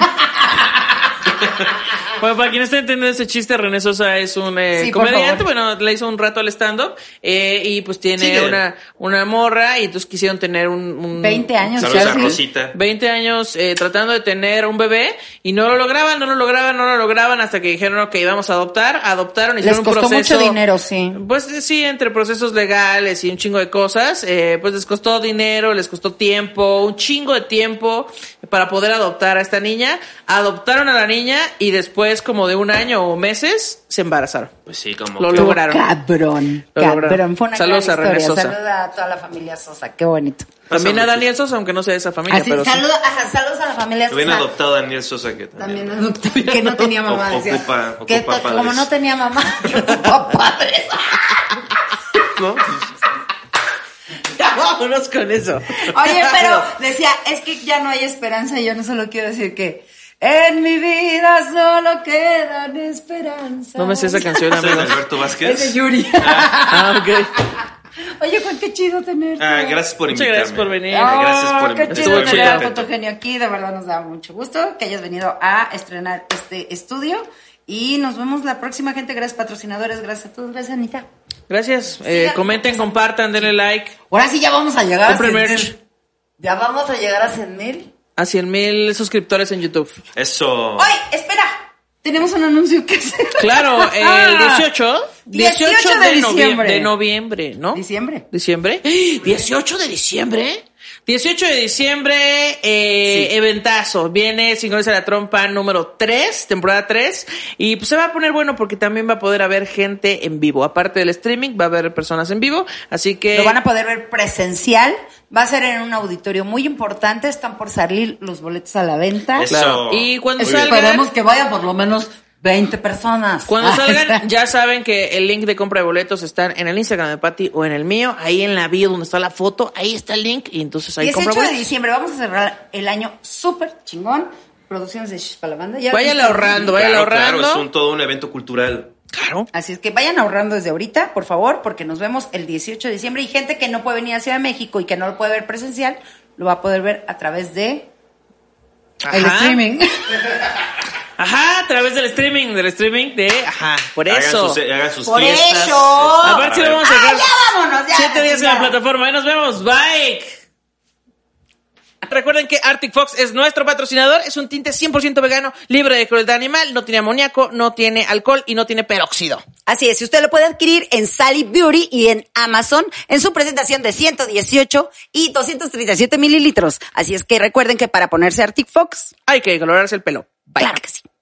Bueno, para quien no esté entendiendo ese chiste, René Sosa es un eh, Sí, por comediante, favor. bueno, le hizo un rato al stand-up eh, y pues tiene Sigue. una, una morra y entonces quisieron tener un... un veinte años. Saludos ya, a sí. Rosita. veinte años eh, tratando de tener un bebé y no lo lograban, no lo lograban, no lo lograban hasta que dijeron, ok, vamos a adoptar, adoptaron, Les hicieron un costó proceso. mucho dinero, sí. Pues eh, sí, entre procesos legales y un chingo de cosas, eh, pues les costó dinero, les costó tiempo, un chingo de tiempo para poder adoptar a esta niña. Adoptaron a la niña y después, como de un año o meses, se embarazaron. Pues sí, como Lo que- lograron. Cabrón. Lo lograron. Cabrón. Fue una Saludos gran a René historia. Sosa. Saluda a toda la familia Sosa. Qué bonito. También a Pásame. Daniel Sosa, aunque no sea de esa familia, Así, pero sí. saluda- ajá, saludos a la familia Lo habían Sosa. adoptado a Daniel Sosa, que también. También adoptó, que no tenía mamá. O- decía. ocupa- que ocupa to- padres. como no tenía mamá, que ocupa padres. ¿No? Ya vámonos con eso. Oye, pero decía, es que ya no hay esperanza y yo no solo quiero decir que en mi vida solo quedan esperanzas. No me sé esa canción, ¿Ese es de amigos. Alberto Vázquez? Es de Yuri. Ah, ok. Oye, Juan, qué chido tenerte. Ah, gracias por Muchas invitarme. gracias por venir. Ah, Gracias por qué invitarme. chido Estuvo tener a chido. Fotogenio aquí, de verdad nos da mucho gusto que hayas venido a estrenar este estudio y nos vemos la próxima, gente. Gracias patrocinadores, gracias a todos, gracias Anita. Gracias. Eh, Sí, comenten, compartan, denle like. Ahora sí ya vamos a llegar a Compren cien merch. mil. Ya vamos a llegar a cien mil. A cien mil suscriptores en YouTube. Eso. ¡Ay, espera! Tenemos un anuncio que hacer. Claro, el dieciocho. dieciocho de novie- diciembre. de noviembre, ¿no? Diciembre. ¿Diciembre? ¿dieciocho de diciembre? dieciocho de diciembre, eh, Sí. eventazo. Viene Sincroniza la Trompa número tres, temporada tres. Y pues se va a poner bueno porque también va a poder haber gente en vivo. Aparte del streaming, va a haber personas en vivo. Así que... Lo van a poder ver presencial. Va a ser en un auditorio muy importante. Están por salir los boletos a la venta. Eso. Claro. Y cuando Muy bien. salgan... Esperemos que vayan por lo menos veinte personas. Cuando Ah, salgan, ya saben que el link de compra de boletos están en el Instagram de Patty o en el mío, ahí en la bio donde está la foto, ahí está el link y entonces ahí compra dieciocho de boletos. diciembre, vamos a cerrar el año súper chingón. Producciones de Shish para la banda. Ya Váyanle viste- ahorrando, váyanle Claro, claro, ahorrando. es un, todo un evento cultural. Claro. Así es que vayan ahorrando desde ahorita, por favor, porque nos vemos el dieciocho de diciembre y gente que no puede venir a Ciudad de México y que no lo puede ver presencial, lo va a poder ver a través de el Ajá. streaming. Ajá, a través del streaming, del streaming de... Ajá, por Hagan eso. sus, hagan sus Por fiestas. eso. A ver si lo vamos a ¡Ah, dejar ya vámonos! Ya, siete días en la chingada. plataforma. Ahí nos vemos. Bye. Recuerden que Arctic Fox es nuestro patrocinador. Es un tinte cien por ciento vegano, libre de crueldad animal, no tiene amoníaco, no tiene alcohol y no tiene peróxido. Así es, y usted lo puede adquirir en Sally Beauty y en Amazon en su presentación de ciento dieciocho y doscientos treinta y siete mililitros. Así es que recuerden que para ponerse Arctic Fox, Hay que colorarse el pelo. Bye. claro que sí.